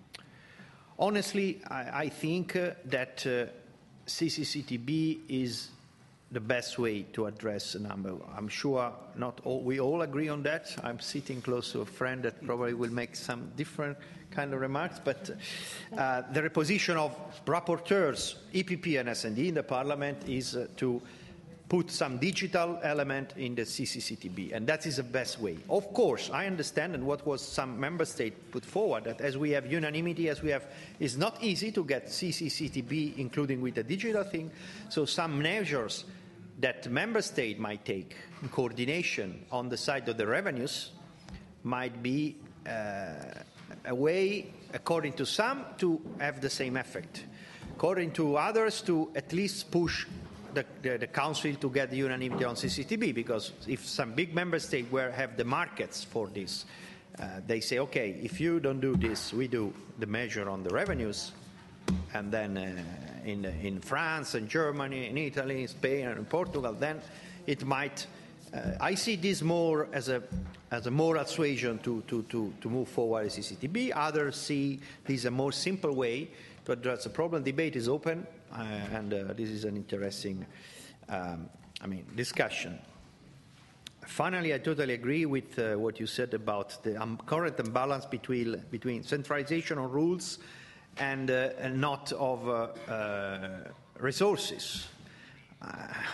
Speaker 2: Honestly, I, I think uh, that uh, C C C T B is the best way to address a number. I'm sure not all, we all agree on that. I'm sitting close to a friend that probably will make some different kind of remarks, but uh, the position of rapporteurs, E P P and S and D in the Parliament is uh, to put some digital element in the C C C T B, and that is the best way. Of course, I understand, and what was some member state put forward, that as we have unanimity, as we have, it's not easy to get C C C T B, including with the digital thing, so some measures that member state might take in coordination on the side of the revenues might be uh, a way, according to some, to have the same effect. According to others, to at least push the, the, the Council to get the unanimity on C C T B, because if some big member states where have the markets for this, uh, they say, okay, if you don't do this, we do the measure on the revenues, and then uh, in, in France and Germany, in Italy, Spain and Portugal, then it might, uh, I see this more as a, as a moral suasion to, to, to, to move forward C C T B. Others see this as a more simple way to address the problem. Debate is open, uh, and uh, this is an interesting, um, I mean, discussion. Finally, I totally agree with uh, what you said about the um, current imbalance between, between centralization of rules and, uh, and not of uh, uh, resources. Uh,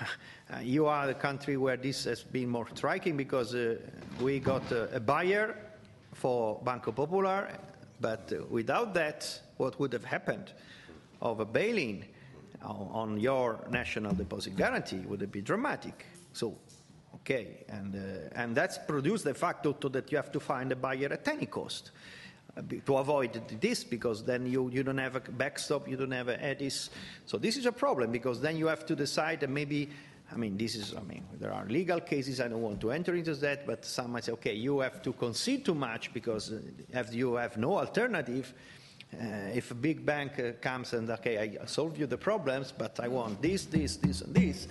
Speaker 2: you are the country where this has been more striking, because uh, we got uh, a buyer for Banco Popular, but uh, without that, what would have happened of a bail-in on, on your national deposit guarantee would have been dramatic. So, okay, and, uh, and that's produced the fact also that you have to find a buyer at any cost to avoid this, because then you, you don't have a backstop, you don't have a E D I S. So this is a problem, because then you have to decide, and maybe, I mean, this is, I mean, there are legal cases, I don't want to enter into that, but some might say, okay, you have to concede too much because if you have no alternative. Uh, if a big bank uh, comes and, okay, I solve you the problems, but I want this, this, this, and this,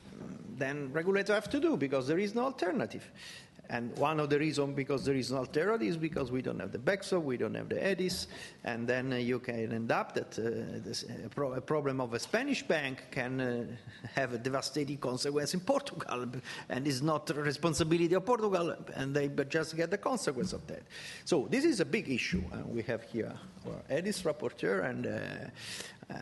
Speaker 2: then regulator have to do, because there is no alternative. And one of the reasons because there is no alternative is because we don't have the backstop, we don't have the E D I S, and then uh, you can end up that uh, this, uh, pro a problem of a Spanish bank can uh, have a devastating consequence in Portugal, and it's not the responsibility of Portugal, and they just get the consequence of that. So this is a big issue. Uh, we have here our E D I S rapporteur, and uh, uh,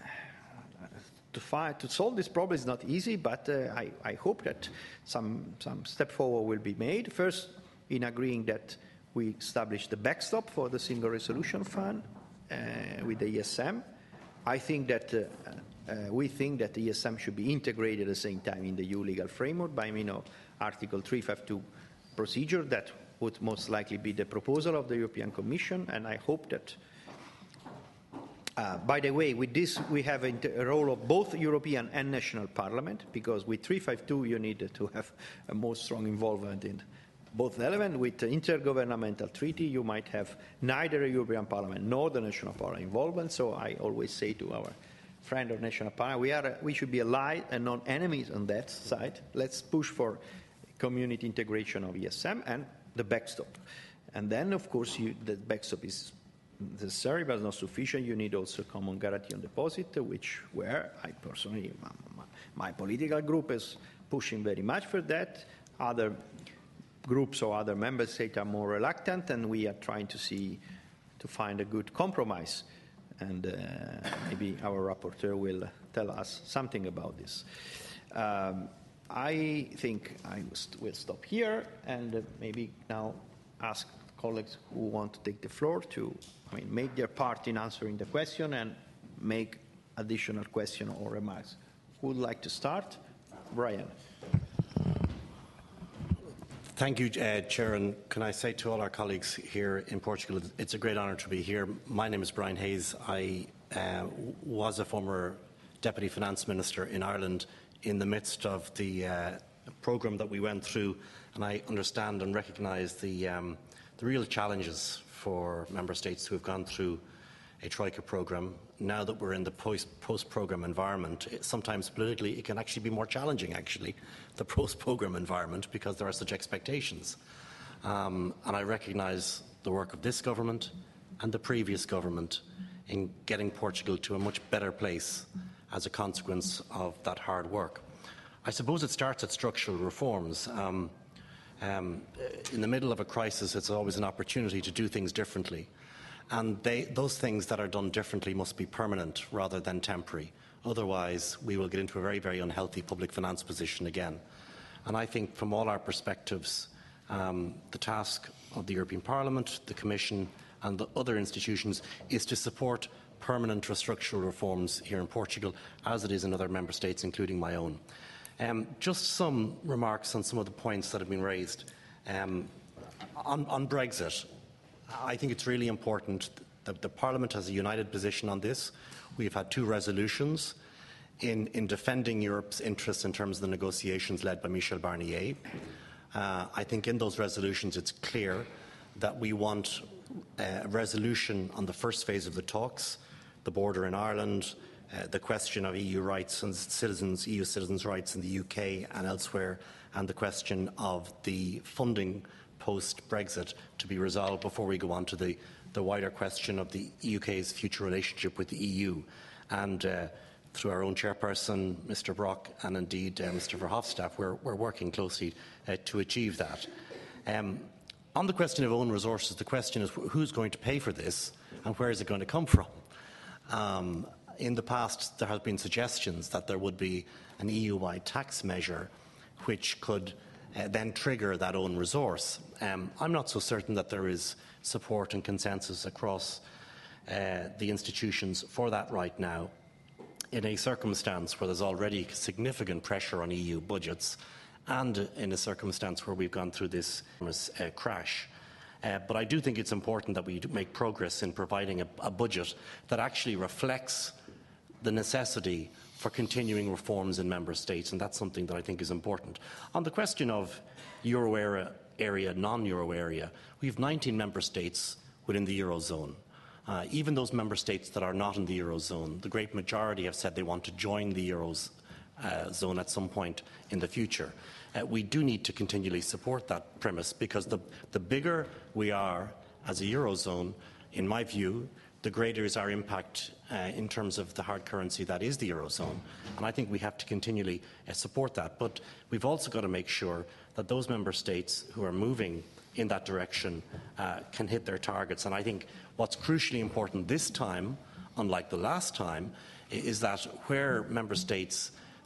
Speaker 2: To, find, to solve this problem is not easy, but uh, I, I hope that some, some step forward will be made. First, in agreeing that we establish the backstop for the Single Resolution Fund uh, with the E S M. I think that uh, uh, we think that the E S M should be integrated at the same time in the E U legal framework by means of Article three fifty-two procedure. That would most likely be the proposal of the European Commission, and I hope that Uh, by the way, with this, we have a, a role of both European and national parliament, because with three fifty-two, you need to have a more strong involvement in both elements. With the intergovernmental treaty, you might have neither a European Parliament nor the national parliament involvement. So I always say to our friend of national parliament, we, are, we should be allies and not enemies on that side. Let's push for community integration of E S M and the backstop. And then, of course, you, the backstop is necessary but not sufficient. You need also common guarantee on deposit, which where I personally, my, my political group is pushing very much for that. Other groups or other member states are more reluctant, and we are trying to see, to find a good compromise. And uh, maybe our rapporteur will tell us something about this. Um, I think I will stop here and uh, maybe now ask colleagues who want to take the floor to I mean, make their part in answering the question and make additional question or remarks. Who would like to start? Brian.
Speaker 6: Thank you, uh, Chair, and can I say to all our colleagues here in Portugal, it's a great honour to be here. My name is Brian Hayes. I uh, was a former Deputy Finance Minister in Ireland in the midst of the uh, programme that we went through, and I understand and recognise the, um, the real challenges for Member States who have gone through a Troika programme. Now that we're in the post, post-programme environment, it, sometimes politically it can actually be more challenging, actually, the post-programme environment, because there are such expectations. Um, and I recognise the work of this government and the previous government in getting Portugal to a much better place as a consequence of that hard work. I suppose it starts at structural reforms. Um, um, in the middle of a crisis, it's always an opportunity to do things differently. And they, those things that are done differently must be permanent rather than temporary. Otherwise, we will get into a very, very unhealthy public finance position again. And I think from all our perspectives, um, the task of the European Parliament, the Commission and the other institutions is to support permanent structural reforms here in Portugal, as it is in other Member States, including my own. Um, just some remarks on some of the points that have been raised. Um, on, on Brexit, I think it's really important that the Parliament has a united position on this. We've had two resolutions in, in defending Europe's interests in terms of the negotiations led by Michel Barnier. Uh, I think in those resolutions it's clear that we want a resolution on the first phase of the talks, the border in Ireland, uh, the question of E U rights and citizens, E U citizens' rights in the U K and elsewhere, and the question of the funding post-Brexit to be resolved before we go on to the, the wider question of the U K's future relationship with the E U. And uh, through our own chairperson, Mr Brok, and indeed uh, Mr Verhofstadt, we're, we're working closely uh, to achieve that. Um, on the question of own resources, the question is who's going to pay for this and where is it going to come from? Um, in the past, there have been suggestions that there would be an E U-wide tax measure which could Uh, then trigger that own resource. Um, I'm not so certain that there is support and consensus across uh, the institutions for that right now, in a circumstance where there's already significant pressure on E U budgets and in a circumstance where we've gone through this uh, crash. Uh, but I do think it's important that we make progress in providing a, a budget that actually reflects the necessity for continuing reforms in Member States, and that's something that I think is important. On the question of Euro area, area non-Euro area, we have nineteen Member States within the Eurozone. Uh, even those Member States that are not in the Eurozone, the great majority have said they want to join the Eurozone uh, at some point in the future. Uh, we do need to continually support that premise, because the, the bigger we are as a Eurozone, in my view, the greater is our impact uh, in terms of the hard currency that is the Eurozone. And I think we have to continually uh, support that. But we've also got to make sure that those Member States who are moving in that direction uh, can hit their targets. And I think what's crucially important this time, unlike the last time, is that where Member States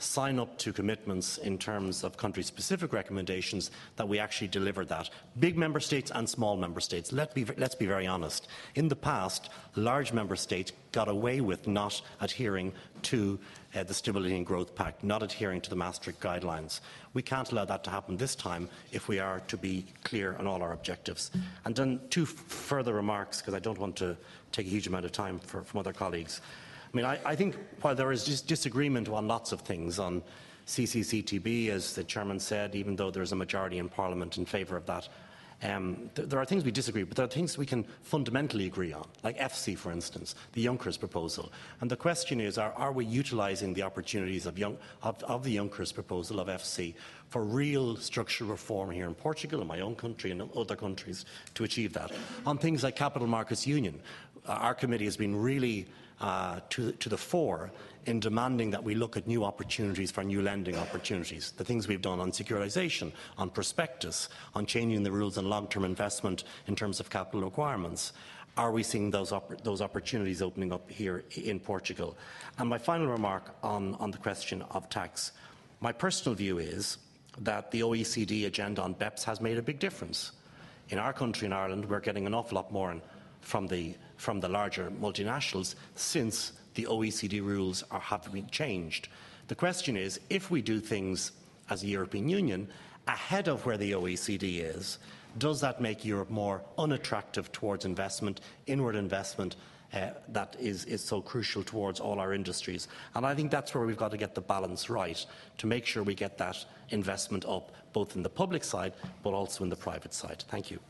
Speaker 6: sign up to commitments in terms of country-specific recommendations, that we actually deliver that. Big member states and small member states. Let be, let's be very honest. In the past, large member states got away with not adhering to uh, the Stability and Growth Pact, not adhering to the Maastricht guidelines. We can't allow that to happen this time if we are to be clear on all our objectives. And then two further remarks, because I don't want to take a huge amount of time for, from other colleagues. I mean, I, I think while there is dis disagreement on lots of things, on C C C T B, as the Chairman said, even though there's a majority in Parliament in favour of that, um, th there are things we disagree, but there are things we can fundamentally agree on, like F C, for instance, the Junckers proposal. And the question is, are, are we utilising the opportunities of, young, of, of the Junckers proposal of F C for real structural reform here in Portugal, in my own country and other countries, to achieve that? On things like Capital Markets Union, uh, our committee has been really Uh, to, to the fore in demanding that we look at new opportunities for new lending opportunities, the things we've done on securitisation, on prospectus, on changing the rules on long-term investment in terms of capital requirements. Are we seeing those, opp those opportunities opening up here in Portugal? And my final remark on, on the question of tax. My personal view is that the O E C D agenda on B E P S has made a big difference. In our country, in Ireland, we're getting an awful lot more in, from the from the larger multinationals since the O E C D rules are, have been changed. The question is, if we do things as a European Union ahead of where the O E C D is, does that make Europe more unattractive towards investment, inward investment, uh, that is, is so crucial towards all our industries? And I think that's where we've got to get the balance right, to make sure we get that investment up, both in the public side, but also in the private side. Thank you.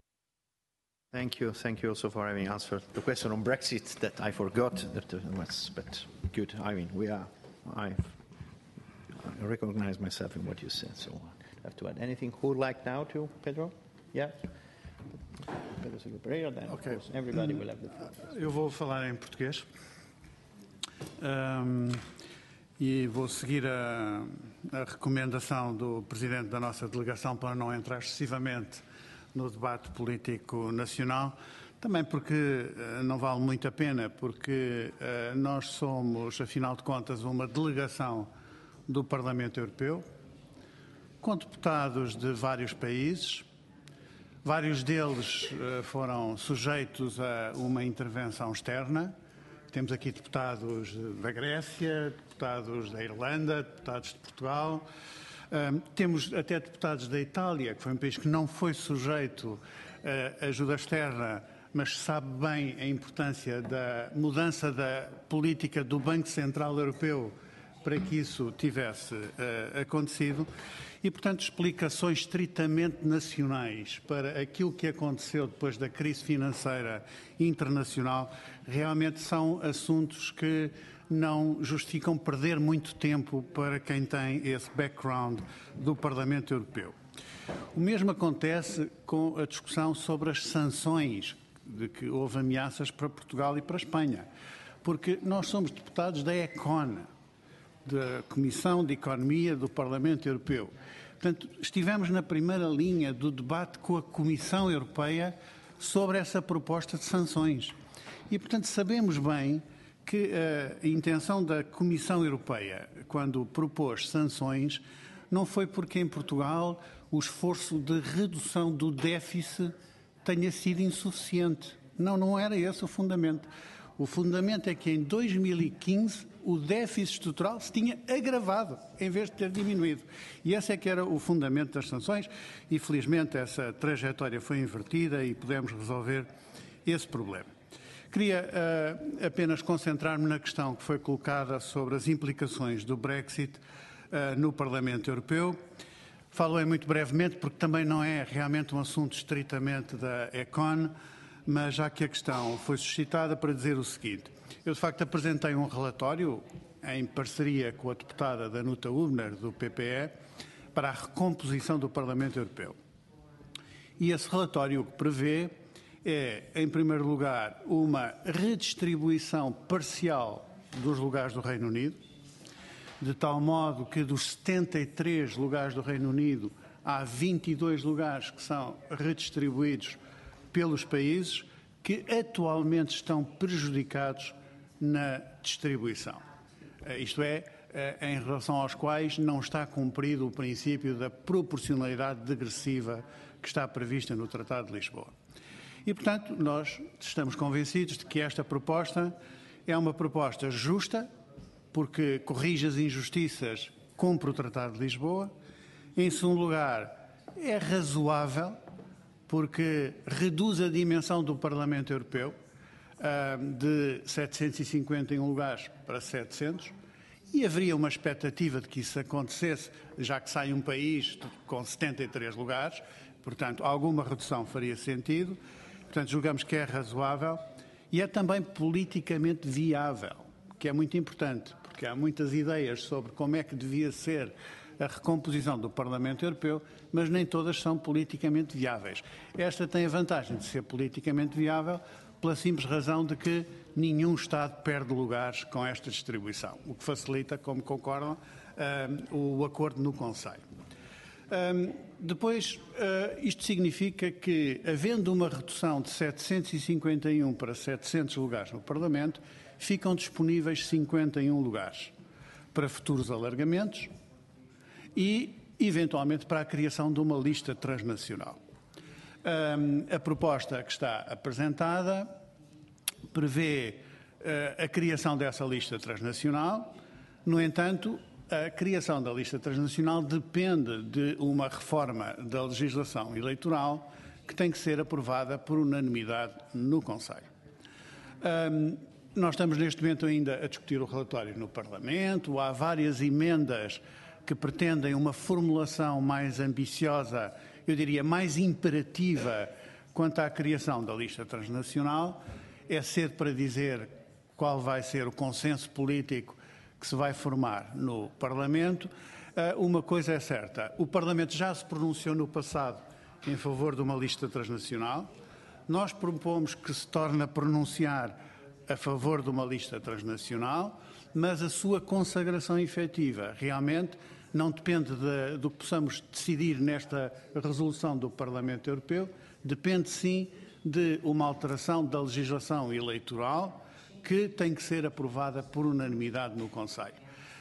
Speaker 2: Thank you. Thank you also for having answered the question on Brexit that I forgot. That was, but good. I mean, we are. I, I recognize myself in what you said, so I have to add anything. Who would like now to Pedro? Yeah. Pedro Silva Pereira. Then, okay. Of course, everybody will have the floor.
Speaker 7: Eu vou falar em português. Um, e vou seguir a, a recomendação do Presidente da nossa delegação para não entrar excessivamente no debate político nacional, também porque uh, não vale muito a pena, porque uh, nós somos, afinal de contas, uma delegação do Parlamento Europeu, com deputados de vários países. Vários deles uh, foram sujeitos a uma intervenção externa. Temos aqui deputados da Grécia, deputados da Irlanda, deputados de Portugal. Um, temos até deputados da Itália, que foi um país que não foi sujeito a uh, ajuda externa, mas sabe bem a importância da mudança da política do Banco Central Europeu para que isso tivesse uh, acontecido. E, portanto, explicações estritamente nacionais para aquilo que aconteceu depois da crise financeira internacional realmente são assuntos que não justificam perder muito tempo para quem tem esse background do Parlamento Europeu. O mesmo acontece com a discussão sobre as sanções, de que houve ameaças para Portugal e para a Espanha, porque nós somos deputados da ECON, da Comissão de Economia do Parlamento Europeu. Portanto, estivemos na primeira linha do debate com a Comissão Europeia sobre essa proposta de sanções. E, portanto, sabemos bem que a intenção da Comissão Europeia, quando propôs sanções, não foi porque em Portugal o esforço de redução do déficit tenha sido insuficiente. Não, não era esse o fundamento. O fundamento é que em dois mil e quinze o déficit estrutural se tinha agravado, em vez de ter diminuído. E esse é que era o fundamento das sanções e, felizmente, essa trajetória foi invertida e pudemos resolver esse problema. Queria uh, apenas concentrar-me na questão que foi colocada sobre as implicações do Brexit uh, no Parlamento Europeu. Falo-em muito brevemente, porque também não é realmente um assunto estritamente da ECON, mas já que a questão foi suscitada, para dizer o seguinte. Eu, de facto, apresentei um relatório em parceria com a deputada Danuta Hübner, do P P E, para a recomposição do Parlamento Europeu. E esse relatório o que prevê é, em primeiro lugar, uma redistribuição parcial dos lugares do Reino Unido, de tal modo que dos setenta e três lugares do Reino Unido há vinte e dois lugares que são redistribuídos pelos países que atualmente estão prejudicados na distribuição. Isto é, em relação aos quais não está cumprido o princípio da proporcionalidade degressiva que está prevista no Tratado de Lisboa. E, portanto, nós estamos convencidos de que esta proposta é uma proposta justa, porque corrige as injustiças, cumpre o Tratado de Lisboa. Em segundo lugar, é razoável, porque reduz a dimensão do Parlamento Europeu de setecentos e cinquenta e um lugares para setecentos, e haveria uma expectativa de que isso acontecesse, já que sai um país com setenta e três lugares, portanto, alguma redução faria sentido. Portanto, julgamos que é razoável e é também politicamente viável, que é muito importante, porque há muitas ideias sobre como é que devia ser a recomposição do Parlamento Europeu, mas nem todas são politicamente viáveis. Esta tem a vantagem de ser politicamente viável pela simples razão de que nenhum Estado perde lugares com esta distribuição, o que facilita, como concordam, um, o acordo no Conselho. Um, depois, uh, isto significa que, havendo uma redução de setecentos e cinquenta e um para setecentos lugares no Parlamento, ficam disponíveis cinquenta e um lugares para futuros alargamentos e, eventualmente, para a criação de uma lista transnacional. Um, a proposta que está apresentada prevê uh, a criação dessa lista transnacional. No entanto, a criação da lista transnacional depende de uma reforma da legislação eleitoral que tem que ser aprovada por unanimidade no Conselho. Um, nós estamos neste momento ainda a discutir o relatório no Parlamento. Há várias emendas que pretendem uma formulação mais ambiciosa, eu diria mais imperativa, quanto à criação da lista transnacional. É cedo para dizer qual vai ser o consenso político que se vai formar no Parlamento. Uma coisa é certa, o Parlamento já se pronunciou no passado em favor de uma lista transnacional. Nós propomos que se torne a pronunciar a favor de uma lista transnacional, mas a sua consagração efetiva realmente não depende de, do que possamos decidir nesta resolução do Parlamento Europeu, depende sim de uma alteração da legislação eleitoral que tem que ser aprovada por unanimidade no Conselho.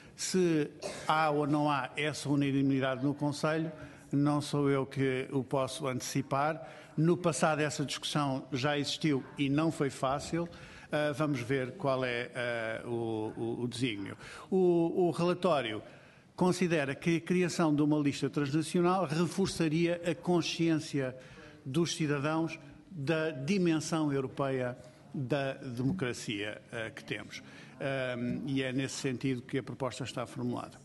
Speaker 7: Se há ou não há essa unanimidade no Conselho, não sou eu que o posso antecipar. No passado essa discussão já existiu e não foi fácil. Uh, vamos ver qual é uh, o, o, o desígnio. O, o relatório considera que a criação de uma lista transnacional reforçaria a consciência dos cidadãos da dimensão europeia da democracia uh, que temos. Um, e é nesse sentido que a proposta está formulada.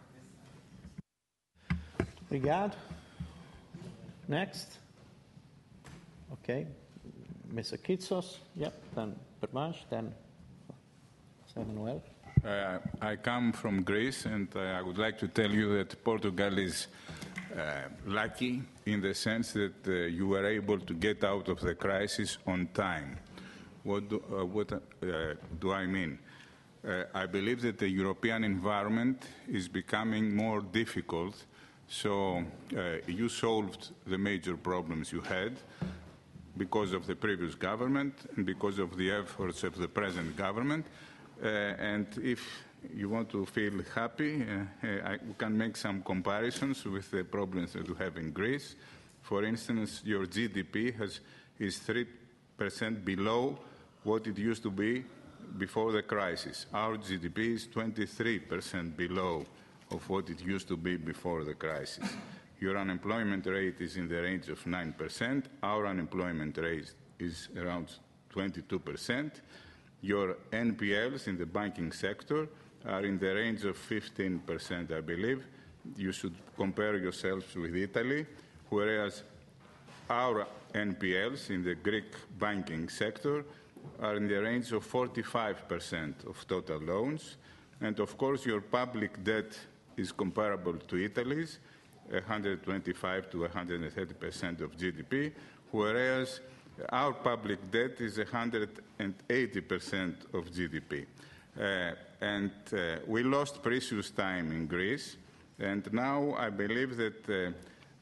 Speaker 2: Obrigado. Next. Okay. Mister Kitsos. Yep. Then Permash. Then Manuel.
Speaker 8: Uh, I come from Greece, and uh, I would like to tell you that Portugal is uh, lucky in the sense that uh, you were able to get out of the crisis on time. What do, uh, what, uh, do I mean? Uh, I believe that the European environment is becoming more difficult, so uh, you solved the major problems you had because of the previous government and because of the efforts of the present government. Uh, and if you want to feel happy, uh, uh, I, we can make some comparisons with the problems that you have in Greece. For instance, your G D P has, is three percent below what it used to be before the crisis. Our G D P is twenty-three percent below of what it used to be before the crisis. Your unemployment rate is in the range of nine percent. Our unemployment rate is around twenty-two percent. Your N P Ls in the banking sector are in the range of fifteen percent, I believe. You should compare yourselves with Italy, whereas our N P Ls in the Greek banking sector are in the range of forty-five percent of total loans. And of course, your public debt is comparable to Italy's, one hundred twenty-five to one hundred thirty percent of G D P, whereas our public debt is one hundred eighty percent of G D P. Uh, and uh, we lost precious time in Greece, and now I believe that uh,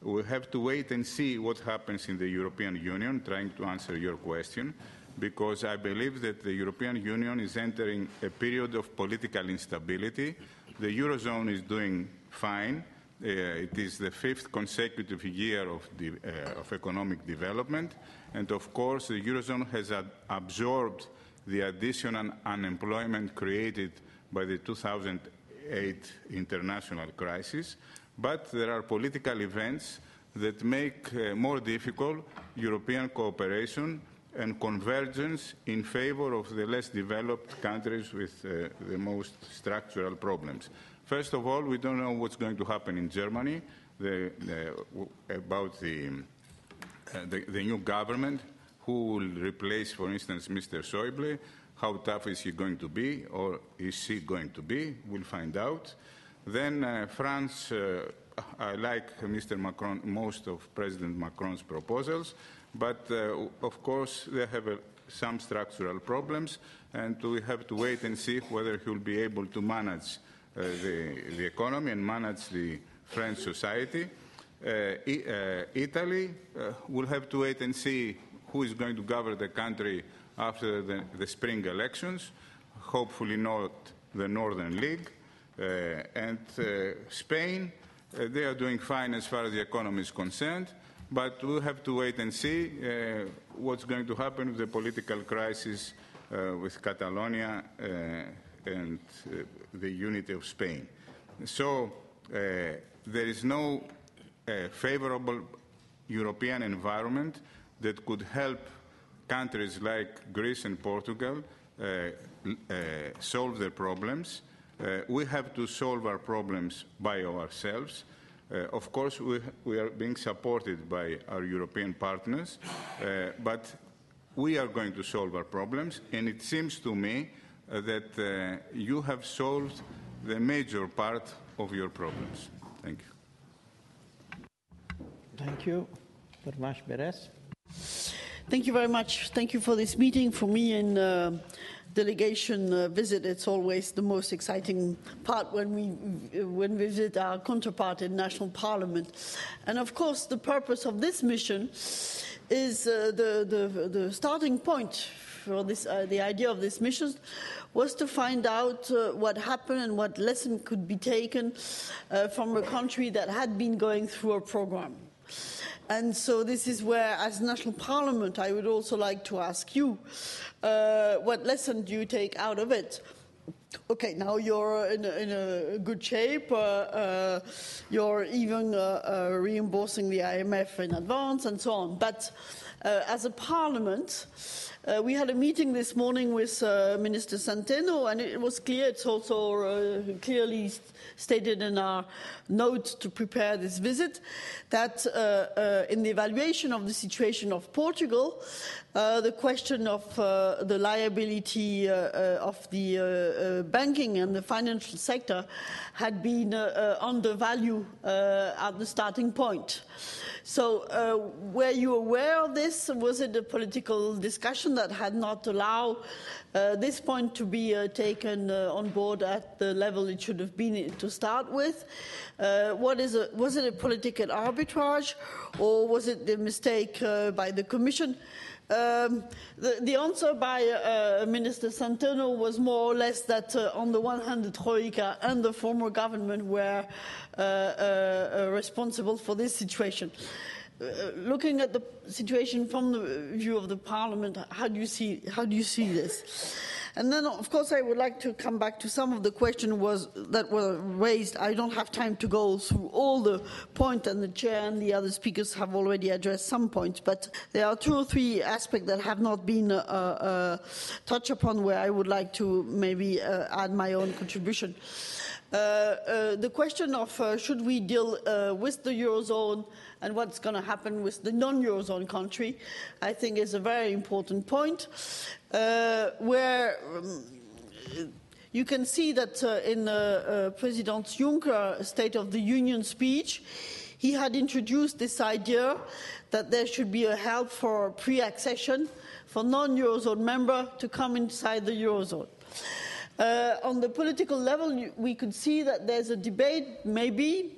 Speaker 8: we have to wait and see what happens in the European Union, trying to answer your question, because I believe that the European Union is entering a period of political instability. The Eurozone is doing fine. Uh, it is the fifth consecutive year of, the, uh, of economic development. And of course, the Eurozone has ad absorbed the additional unemployment created by the two thousand eight international crisis. But there are political events that make uh, more difficult European cooperation and convergence in favor of the less developed countries with uh, the most structural problems. First of all, we don't know what's going to happen in Germany the, the, about the, uh, the, the new government, who will replace, for instance, Mister Schäuble. How tough is he going to be, or is she going to be? We'll find out. Then uh, France, uh, I like Mister Macron, most of President Macron's proposals, but uh, of course they have uh, some structural problems, and we have to wait and see whether he will be able to manage uh, the, the economy and manage the French society. Uh, uh, Italy, uh, we'll have to wait and see who is going to govern the country after the, the spring elections, hopefully not the Northern League. Uh, and uh, Spain, uh, they are doing fine as far as the economy is concerned, but we'll have to wait and see uh, what's going to happen with the political crisis uh, with Catalonia uh, and uh, the unity of Spain. So uh, there is no uh, favorable European environment that could help countries like Greece and Portugal uh, uh, solve their problems. Uh, we have to solve our problems by ourselves. Uh, of course, we, we are being supported by our European partners, uh, but we are going to solve our problems, and it seems to me uh, that uh, you have solved the major part of your problems. Thank you.
Speaker 9: Thank you. Pervash Beres.
Speaker 10: Thank you very much. Thank you for this meeting. For me, in uh, delegation uh, visit, it's always the most exciting part when we when we visit our counterpart in national parliament. And of course, the purpose of this mission is uh, the, the the starting point for this. Uh, the idea of this mission was to find out uh, what happened and what lesson could be taken uh, from a country that had been going through a program. And so this is where, as national parliament, I would also like to ask you, uh, what lesson do you take out of it? Okay, now you're in a, in a good shape. Uh, uh, you're even uh, uh, reimbursing the I M F in advance and so on. But uh, as a parliament, uh, we had a meeting this morning with uh, Minister Centeno, and it was clear, it's also uh, clearly stated in our note to prepare this visit, that uh, uh, in the evaluation of the situation of Portugal, uh, the question of uh, the liability uh, uh, of the uh, uh, banking and the financial sector had been uh, uh, undervalued uh, at the starting point. So uh, were you aware of this? Was it a political discussion that had not allowed uh, this point to be uh, taken uh, on board at the level it should have been to start with? Uh, what is a, was it a political arbitrage, or was it the mistake uh, by the Commission? Um, the, the answer by uh, Minister Centeno was more or less that uh, on the one hand the Troika and the former government were uh, uh, responsible for this situation. Uh, looking at the situation from the view of the Parliament, how do you see, how do you see this? And then, of course, I would like to come back to some of the questions was, that were raised. I don't have time to go through all the points, and the chair and the other speakers have already addressed some points, but there are two or three aspects that have not been uh, uh, touched upon where I would like to maybe uh, add my own contribution. Uh, uh, the question of uh, should we deal uh, with the Eurozone and what's going to happen with the non-Eurozone country, I think is a very important point, uh, where um, you can see that uh, in uh, uh, President Juncker's State of the Union speech, he had introduced this idea that there should be a help for pre-accession for non-Eurozone members to come inside the Eurozone. Uh, on the political level, we could see that there's a debate, maybe,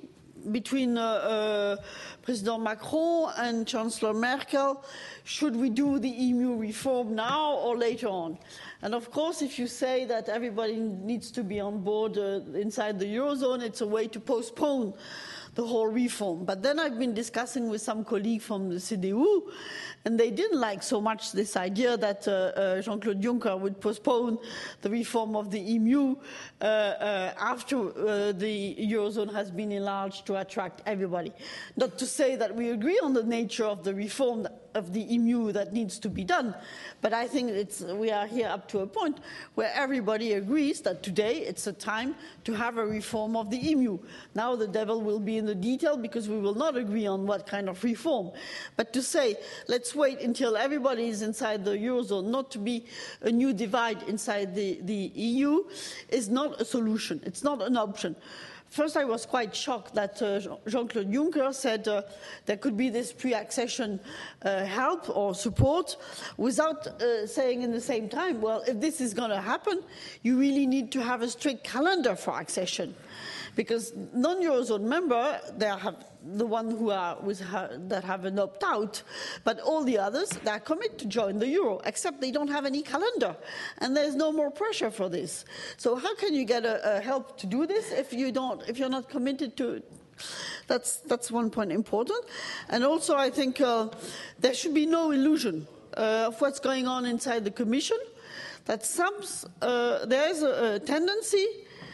Speaker 10: between uh, uh, President Macron and Chancellor Merkel. Should we do the E M U reform now or later on? And of course, if you say that everybody needs to be on board uh, inside the Eurozone, it's a way to postpone the whole reform. But then I've been discussing with some colleagues from the C D U, and they didn't like so much this idea that uh, uh, Jean-Claude Juncker would postpone the reform of the E M U uh, uh, after uh, the Eurozone has been enlarged to attract everybody. Not to say that we agree on the nature of the reform of the E M U that needs to be done, but I think it's, we are here up to a point where everybody agrees that today it's a time to have a reform of the E M U. Now the devil will be in the detail because we will not agree on what kind of reform. But to say, let's wait until everybody is inside the Eurozone, not to be a new divide inside the, the E U, is not a solution. It's not an option. First, I was quite shocked that uh, Jean-Claude Juncker said uh, there could be this pre-accession uh, help or support without uh, saying in the same time, well, if this is going to happen, you really need to have a strict calendar for accession. Because non-Eurozone member, they have the one who are with her, that have an opt-out, but all the others, they are committed to join the euro, except they don't have any calendar, and there's no more pressure for this. So how can you get a, a help to do this if you don't, if you're not committed to? That's that's one point important, and also I think uh, there should be no illusion uh, of what's going on inside the Commission. That some uh, there is a, a tendency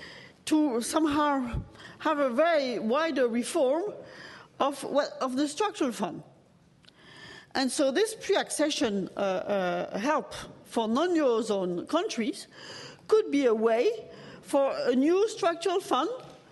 Speaker 10: to somehow have a very wider reform of, of the structural fund. And so this pre-accession uh, uh, help for non-Eurozone countries could be a way for a new structural fund,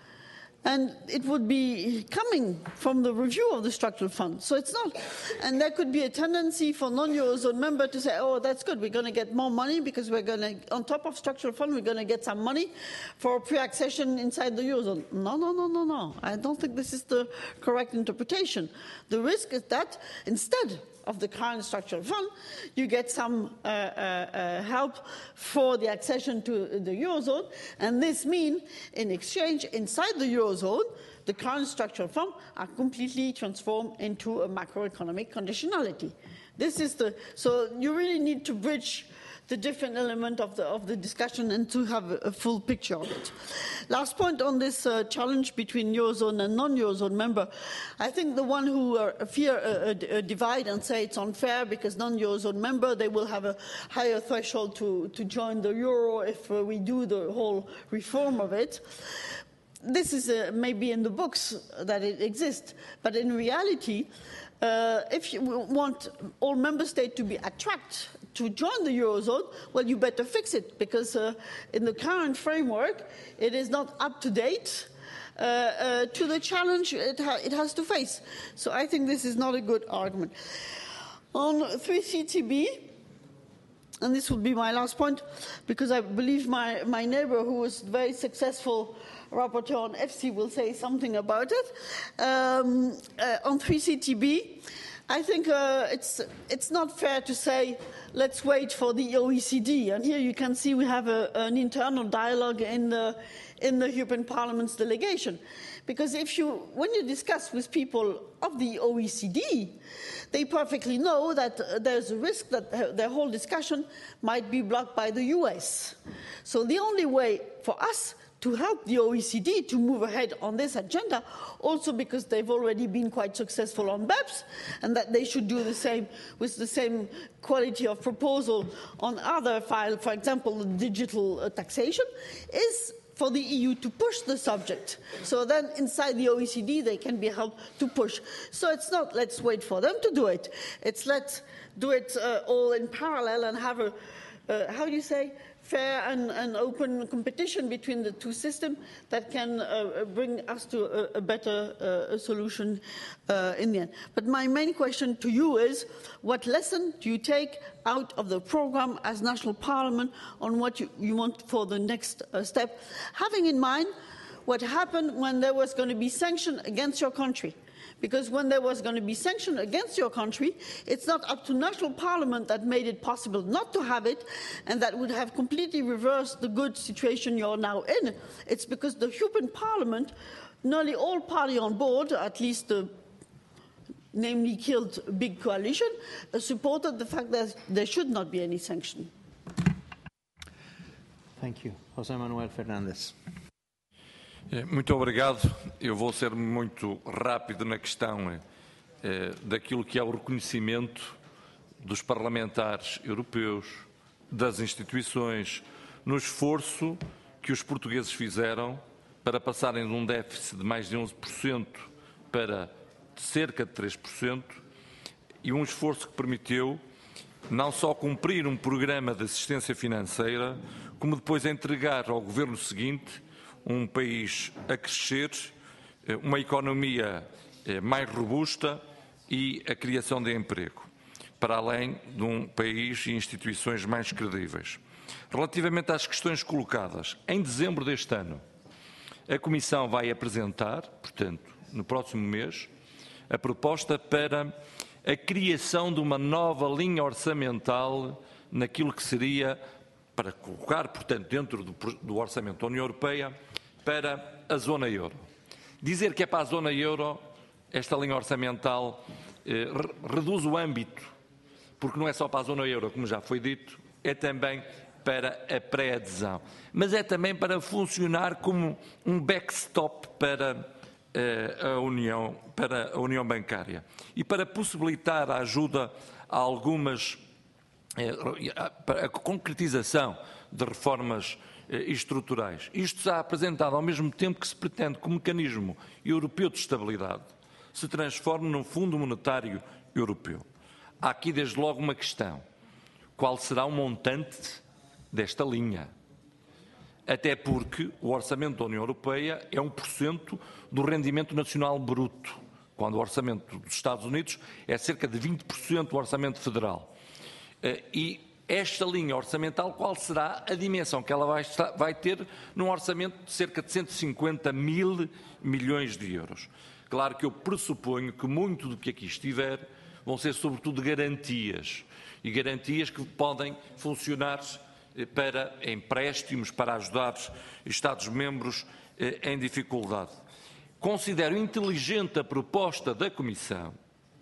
Speaker 10: and it would be coming from the review of the structural fund. So it's not, and there could be a tendency for non-Eurozone member to say, oh, that's good, we're going to get more money because we're going to, on top of structural fund, we're going to get some money for pre-accession inside the Eurozone. No, no, no, no, no. I don't think this is the correct interpretation. The risk is that instead of the current structural fund, you get some uh, uh, uh, help for the accession to the Eurozone, and this means, in exchange, inside the Eurozone, the current structural fund are completely transformed into a macroeconomic conditionality. This is the, so you really need to bridge the different element of the, of the discussion and to have a, a full picture of it. Last point on this uh, challenge between Eurozone and non-Eurozone member, I think the one who uh, fear a, a, a divide and say it's unfair because non-Eurozone member, they will have a higher threshold to, to join the Euro if uh, we do the whole reform of it. This is uh, maybe in the books that it exists, but in reality, uh, if you want all member states to be attracted to join the Eurozone, well, you better fix it, because uh, in the current framework, it is not up to date uh, uh, to the challenge it, ha it has to face. So I think this is not a good argument. On three C T B, and this will be my last point, because I believe my, my neighbor, who was very successful rapporteur on F C, will say something about it. Um, uh, on three C T B, I think uh, it's, it's not fair to say, let's wait for the O E C D. And here you can see we have a, an internal dialogue in the, in the European Parliament's delegation. Because if you, when you discuss with people of the O E C D, they perfectly know that uh, there's a risk that uh, their whole discussion might be blocked by the U S. So the only way for us to help the O E C D to move ahead on this agenda, also because they've already been quite successful on BEPS, and that they should do the same with the same quality of proposal on other files, for example, digital uh, taxation, is for the E U to push the subject. So then inside the O E C D, they can be helped to push. So it's not let's wait for them to do it. It's let's do it uh, all in parallel and have a, uh, how do you say, fair and, and open competition between the two systems that can uh, bring us to a, a better uh, solution uh, in the end. But my main question to you is, what lesson do you take out of the program as national parliament on what you, you want for the next uh, step, having in mind what happened when there was going to be sanction against your country? Because when there was going to be sanction against your country, it's not up to national parliament that made it possible not to have it, and that would have completely reversed the good situation you're now in. It's because the European Parliament nearly all parties on board, at least the namely killed big coalition, uh, supported the fact that there should not be any sanction.
Speaker 9: Thank you. José Manuel Fernandes.
Speaker 11: Muito obrigado. Eu vou ser muito rápido na questão eh, daquilo que é o reconhecimento dos parlamentares europeus, das instituições, no esforço que os portugueses fizeram para passarem de um déficit de mais de onze por cento para cerca de três por cento, e um esforço que permitiu não só cumprir um programa de assistência financeira, como depois entregar ao governo seguinte um país a crescer, uma economia mais robusta e a criação de emprego, para além de um país e instituições mais credíveis. Relativamente às questões colocadas, em dezembro deste ano, a Comissão vai apresentar, portanto, no próximo mês, a proposta para a criação de uma nova linha orçamental naquilo que seria, para colocar, portanto, dentro do, do orçamento da União Europeia, para a zona euro. Dizer que é para a zona euro, esta linha orçamental eh, reduz o âmbito, porque não é só para a zona euro, como já foi dito, é também para a pré-adesão, mas é também para funcionar como um backstop para eh, a União, para a União Bancária e para possibilitar a ajuda a algumas, eh, a concretização de reformas eh, estruturais. Isto está apresentado ao mesmo tempo que se pretende que o mecanismo europeu de estabilidade se transforme num Fundo Monetário Europeu. Há aqui desde logo uma questão: qual será o montante desta linha? Até porque o orçamento da União Europeia é um por cento do rendimento nacional bruto, quando o orçamento dos Estados Unidos é cerca de vinte por cento do orçamento federal. E esta linha orçamental, qual será a dimensão que ela vai, vai ter num orçamento de cerca de cento e cinquenta mil milhões de euros? Claro que eu pressuponho que muito do que aqui estiver vão ser sobretudo garantias, e garantias que podem funcionar para empréstimos, para ajudar Estados-membros em dificuldade. Considero inteligente a proposta da Comissão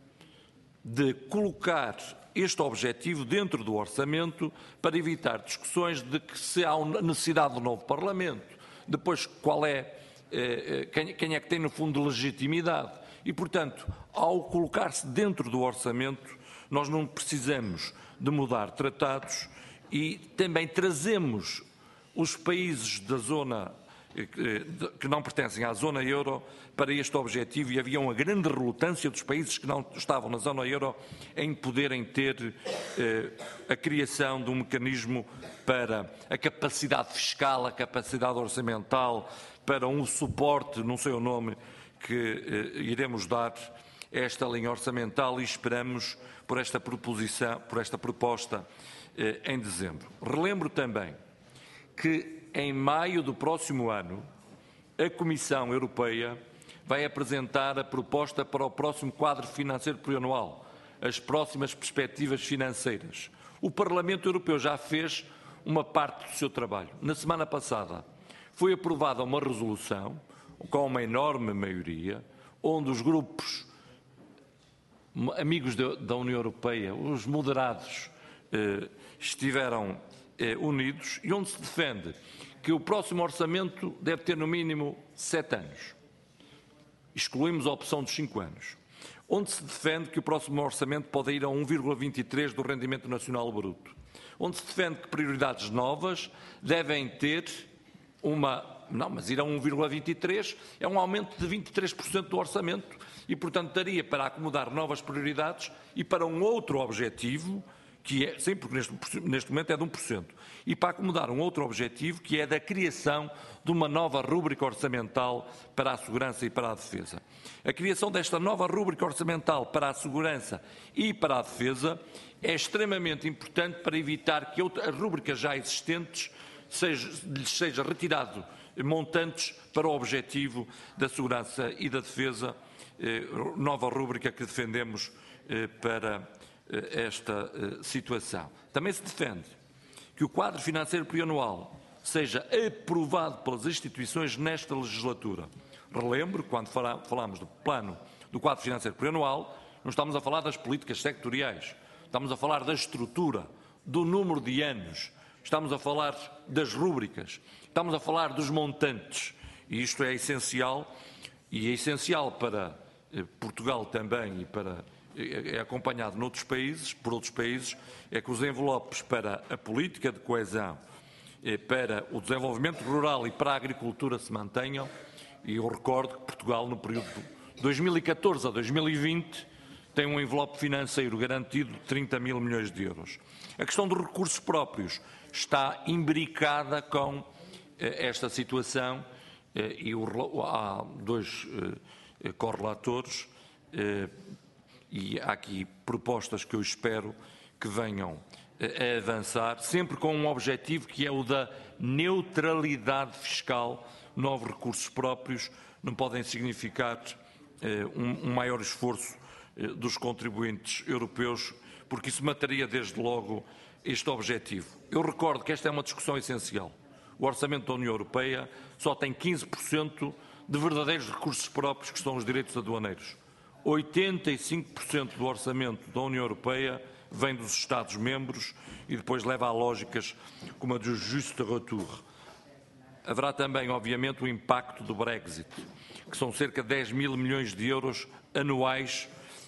Speaker 11: de colocar este objetivo dentro do orçamento para evitar discussões de que se há necessidade de um novo Parlamento, depois qual é, quem é que tem no fundo legitimidade. E, portanto, ao colocar-se dentro do orçamento, nós não precisamos de mudar tratados e também trazemos os países da zona que não pertencem à zona euro para este objetivo, e havia uma grande relutância dos países que não estavam na zona euro em poderem ter eh, a criação de um mecanismo para a capacidade fiscal, a capacidade orçamental, para um suporte, não sei o nome, que eh, iremos dar a esta linha orçamental, e esperamos por esta proposição, por esta proposta eh, em dezembro. Relembro também que em maio do próximo ano a Comissão Europeia vai apresentar a proposta para o próximo quadro financeiro plurianual, as próximas perspectivas financeiras. O Parlamento Europeu já fez uma parte do seu trabalho. Na semana passada foi aprovada uma resolução com uma enorme maioria, onde os grupos amigos da União Europeia, os moderados, eh, estiveram eh, unidos, e onde se defende que o próximo orçamento deve ter no mínimo sete anos. Excluímos a opção dos cinco anos. Onde se defende que o próximo orçamento pode ir a um vírgula vinte e três do rendimento nacional bruto. Onde se defende que prioridades novas devem ter uma... Não, mas ir a um vírgula vinte e três é um aumento de vinte e três por cento do orçamento e, portanto, daria para acomodar novas prioridades e para um outro objetivo, que é, sim, porque neste, neste momento é de um por cento, e para acomodar um outro objetivo, que é da criação de uma nova rúbrica orçamental para a segurança e para a defesa. A criação desta nova rúbrica orçamental para a segurança e para a defesa é extremamente importante para evitar que as rúbricas já existentes seja, lhes seja retirado montantes para o objetivo da segurança e da defesa, eh, nova rúbrica que defendemos eh, para eh, esta eh, situação. Também se defende que o quadro financeiro plurianual seja aprovado pelas instituições nesta legislatura. Relembro, quando falamos do plano do quadro financeiro plurianual, não estamos a falar das políticas sectoriais, estamos a falar da estrutura, do número de anos, estamos a falar das rúbricas, estamos a falar dos montantes, e isto é essencial, e é essencial para eh, Portugal também, e para, é, é acompanhado noutros países, por outros países, é que os envelopes para a política de coesão, eh, para o desenvolvimento rural e para a agricultura se mantenham, e eu recordo que Portugal, no período de dois mil e catorze a dois mil e vinte, tem um envelope financeiro garantido de trinta mil milhões de euros. A questão dos recursos próprios está imbricada com eh, esta situação eh, e o, há dois eh, correlatores eh, e há aqui propostas que eu espero que venham eh, a avançar, sempre com um objetivo que é o da neutralidade fiscal. Novos recursos próprios não podem significar eh, um, um maior esforço dos contribuintes europeus, porque isso mataria desde logo este objetivo. Eu recordo que esta é uma discussão essencial. O orçamento da União Europeia só tem quinze por cento de verdadeiros recursos próprios, que são os direitos aduaneiros. oitenta e cinco por cento do orçamento da União Europeia vem dos Estados-membros e depois leva a lógicas como a do juste retour. Haverá também, obviamente, o impacto do Brexit, que são cerca de dez mil milhões de euros anuais,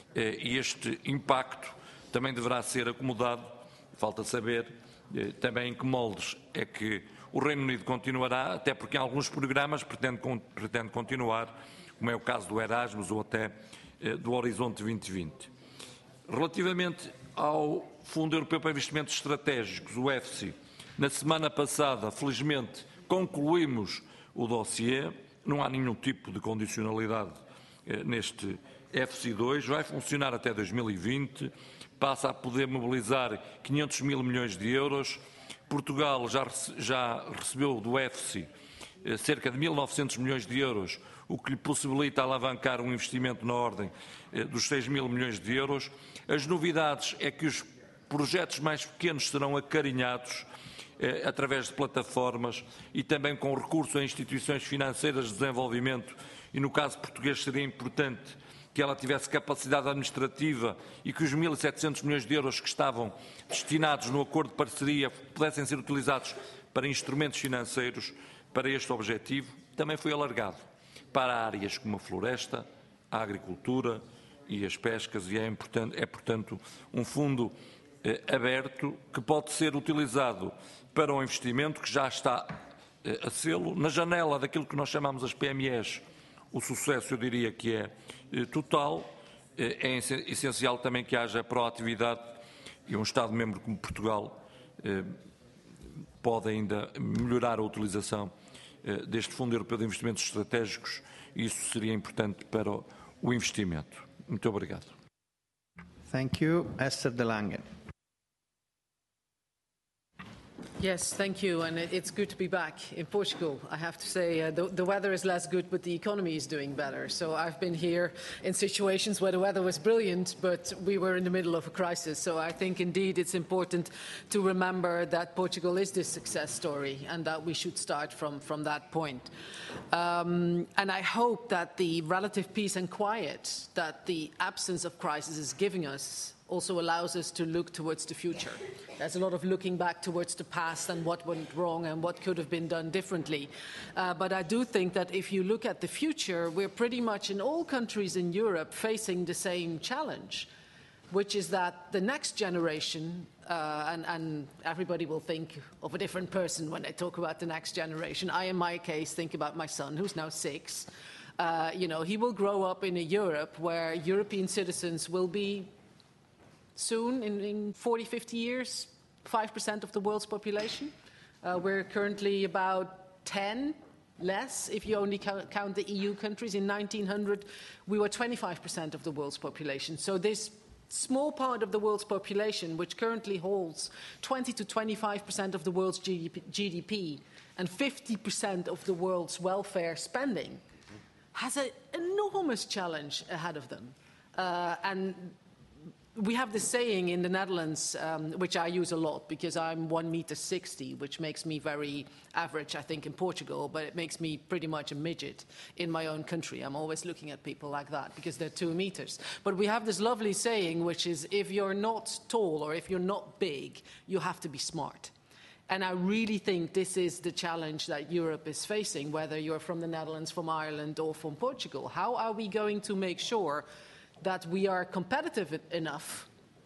Speaker 11: e este impacto também deverá ser acomodado. Falta saber também em que moldes é que o Reino Unido continuará, até porque em alguns programas pretende, pretende continuar, como é o caso do Erasmus ou até do Horizonte vinte vinte. Relativamente ao Fundo Europeu para Investimentos Estratégicos, o EFSI, na semana passada, felizmente, concluímos o dossiê, não há nenhum tipo de condicionalidade neste F C dois, vai funcionar até dois mil e vinte, passa a poder mobilizar quinhentos mil milhões de euros. Portugal já, já recebeu do F C cerca de mil e novecentos milhões de euros, o que lhe possibilita alavancar um investimento na ordem dos seis mil milhões de euros. As novidades é que os projetos mais pequenos serão acarinhados eh, através de plataformas e também com recurso a instituições financeiras de desenvolvimento, e no caso português seria importante que ela tivesse capacidade administrativa e que os mil e setecentos milhões de euros que estavam destinados no acordo de parceria pudessem ser utilizados para instrumentos financeiros para este objetivo. Também foi alargado para áreas como a floresta, a agricultura e as pescas, e é, importante, é portanto, um fundo eh, aberto que pode ser utilizado para um investimento que já está eh, a sê-lo. Na janela daquilo que nós chamamos as P M Es, o sucesso, eu diria que é eh, total. Eh, é essencial também que haja proatividade, e um Estado-membro como Portugal eh, pode ainda melhorar a utilização eh, deste Fundo Europeu de Investimentos Estratégicos, e isso seria importante para o, o investimento. Muito obrigado.
Speaker 2: Thank you. Esther de Lange.
Speaker 12: Yes, thank you, and it's good to be back in Portugal. I have to say uh, the, the weather is less good, but the economy is doing better. So I've been here in situations where the weather was brilliant, but we were in the middle of a crisis. So I think indeed it's important to remember that Portugal is this success story and that we should start from, from that point. Um, and I hope that the relative peace and quiet that the absence of crisis is giving us also allows us to look towards the future. There's a lot of looking back towards the past and what went wrong and what could have been done differently. Uh, but I do think that if you look at the future, we're pretty much in all countries in Europe facing the same challenge, which is that the next generation, uh, and, and everybody will think of a different person when they talk about the next generation. I, in my case, think about my son, who's now six. Uh, you know, he will grow up in a Europe where European citizens will be soon, in, in forty, fifty years, five percent of the world's population. Uh, we're currently about ten less if you only count, count the E U countries. In nineteen hundred, we were twenty-five percent of the world's population. So this small part of the world's population, which currently holds twenty to twenty-five percent of the world's G D P and fifty percent of the world's welfare spending, has an enormous challenge ahead of them. Uh, and we have this saying in the Netherlands, um, which I use a lot because I'm one meter sixty, which makes me very average, I think, in Portugal, but it makes me pretty much a midget in my own country. I'm always looking at people like that because they're two meters. But we have this lovely saying, which is if you're not tall or if you're not big, you have to be smart. And I really think this is the challenge that Europe is facing, whether you're from the Netherlands, from Ireland, or from Portugal. How are we going to make sure that we are competitive enough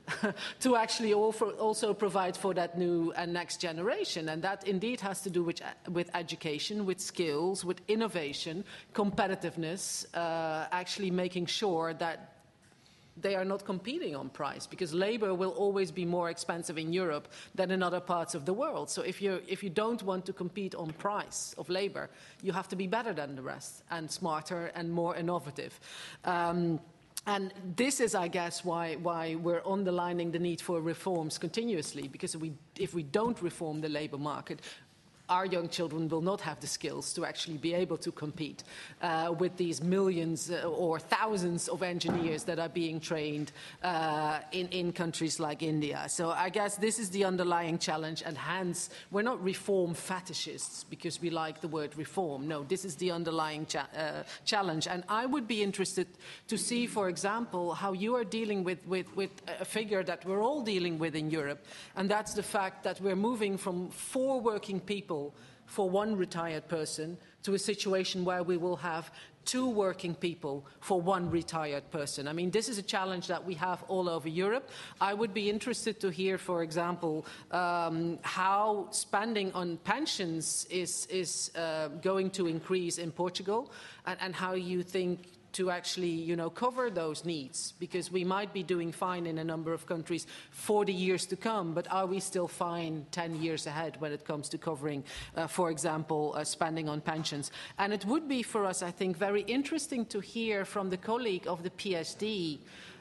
Speaker 12: to actually also provide for that new and next generation? And that indeed has to do with, with education, with skills, with innovation, competitiveness, uh, actually making sure that they are not competing on price, because labor will always be more expensive in Europe than in other parts of the world. So if, you're, if you don't want to compete on price of labor, you have to be better than the rest and smarter and more innovative. Um, And this is, I guess, why, why we're underlining the need for reforms continuously, because we, if we don't reform the labour market, our young children will not have the skills to actually be able to compete uh, with these millions uh, or thousands of engineers that are being trained uh, in, in countries like India. So I guess this is the underlying challenge, and hence we're not reform fetishists because we like the word reform. No, this is the underlying cha uh, challenge. And I would be interested to see, for example, how you are dealing with, with, with a figure that we're all dealing with in Europe, and that's the fact that we're moving from four working people for one retired person to a situation where we will have two working people for one retired person. I mean, this is a challenge that we have all over Europe. I would be interested to hear, for example, um, how spending on pensions is, is uh, going to increase in Portugal, and, and how you think to actually, you know, cover those needs, because we might be doing fine in a number of countries for the years to come, but are we still fine ten years ahead when it comes to covering, uh, for example, uh, spending on pensions? And it would be for us, I think, very interesting to hear from the colleague of the P S D,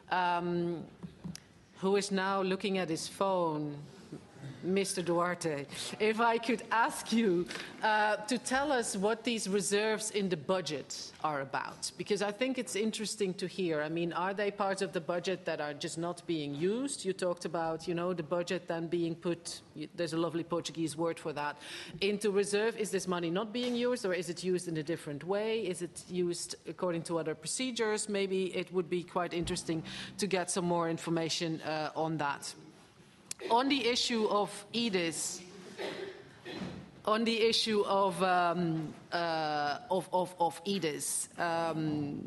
Speaker 12: um, who is now looking at his phone, Mister Duarte, if I could ask you uh, to tell us what these reserves in the budget are about, because I think it's interesting to hear. I mean, are they parts of the budget that are just not being used? You talked about, you know, the budget then being put, there's a lovely Portuguese word for that, into reserve. Is this money not being used, or is it used in a different way? Is it used according to other procedures? Maybe it would be quite interesting to get some more information uh, on that. On the issue of E D I S, on the issue of, um, uh, of, of, of E D I S, um,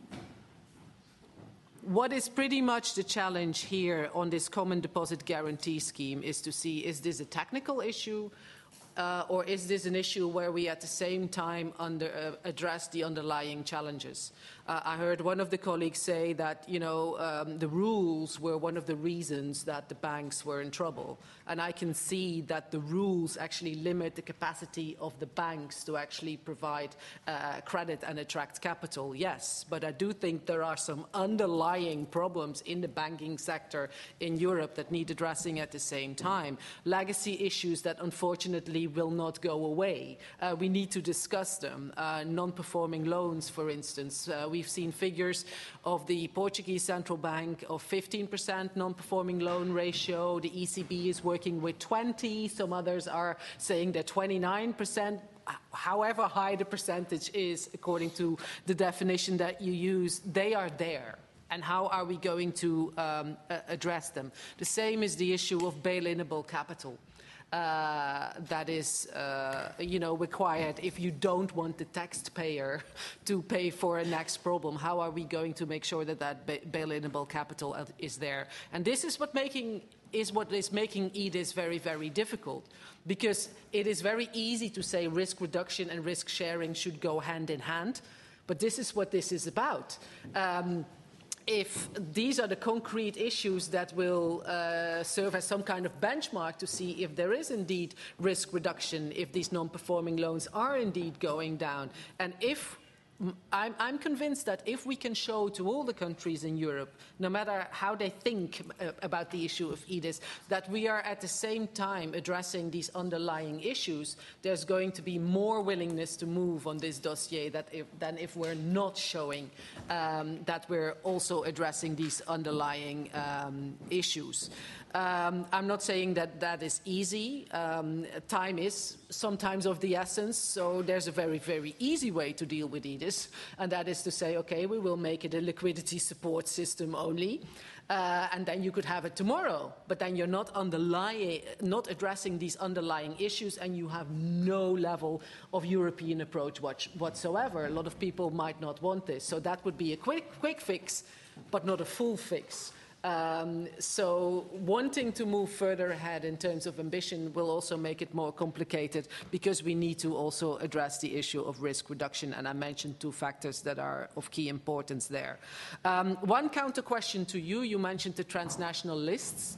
Speaker 12: what is pretty much the challenge here on this common deposit guarantee scheme is to see, is this a technical issue, uh, or is this an issue where we at the same time under, uh, address the underlying challenges? Uh, I heard one of the colleagues say that, you know, um, the rules were one of the reasons that the banks were in trouble. And I can see that the rules actually limit the capacity of the banks to actually provide uh, credit and attract capital, yes. But I do think there are some underlying problems in the banking sector in Europe that need addressing at the same time. Legacy issues that unfortunately will not go away. Uh, we need to discuss them. Uh, non-performing loans, for instance. Uh, we We've seen figures of the Portuguese Central Bank of fifteen percent non-performing loan ratio. The E C B is working with twenty. Some others are saying that twenty-nine percent. However high the percentage is, according to the definition that you use, they are there. And how are we going to um, address them? The same is the issue of bail-inable capital. Uh, that is, uh, you know, required if you don't want the taxpayer to pay for a next problem. How are we going to make sure that that bail-inable capital is there? And this is what making is what is making E D I S very, very difficult, because it is very easy to say risk reduction and risk sharing should go hand in hand, but this is what this is about. Um, If these are the concrete issues that will uh, serve as some kind of benchmark to see if there is indeed risk reduction, if these non-performing loans are indeed going down, and if I'm, I'm convinced that if we can show to all the countries in Europe, no matter how they think uh, about the issue of E D I S, that we are at the same time addressing these underlying issues, there's going to be more willingness to move on this dossier that if, than if we're not showing um, that we're also addressing these underlying um, issues. Um, I'm not saying that that is easy. Um, time is sometimes of the essence, so there's a very, very easy way to deal with E D I S, and that is to say, okay, we will make it a liquidity support system only, uh, and then you could have it tomorrow, but then you're not, underlying, not addressing these underlying issues, and you have no level of European approach whatsoever. A lot of people might not want this, so that would be a quick, quick fix, but not a full fix. Um, so wanting to move further ahead in terms of ambition will also make it more complicated, because we need to also address the issue of risk reduction, and I mentioned two factors that are of key importance there. Um, one counter question to you, you mentioned the transnational lists.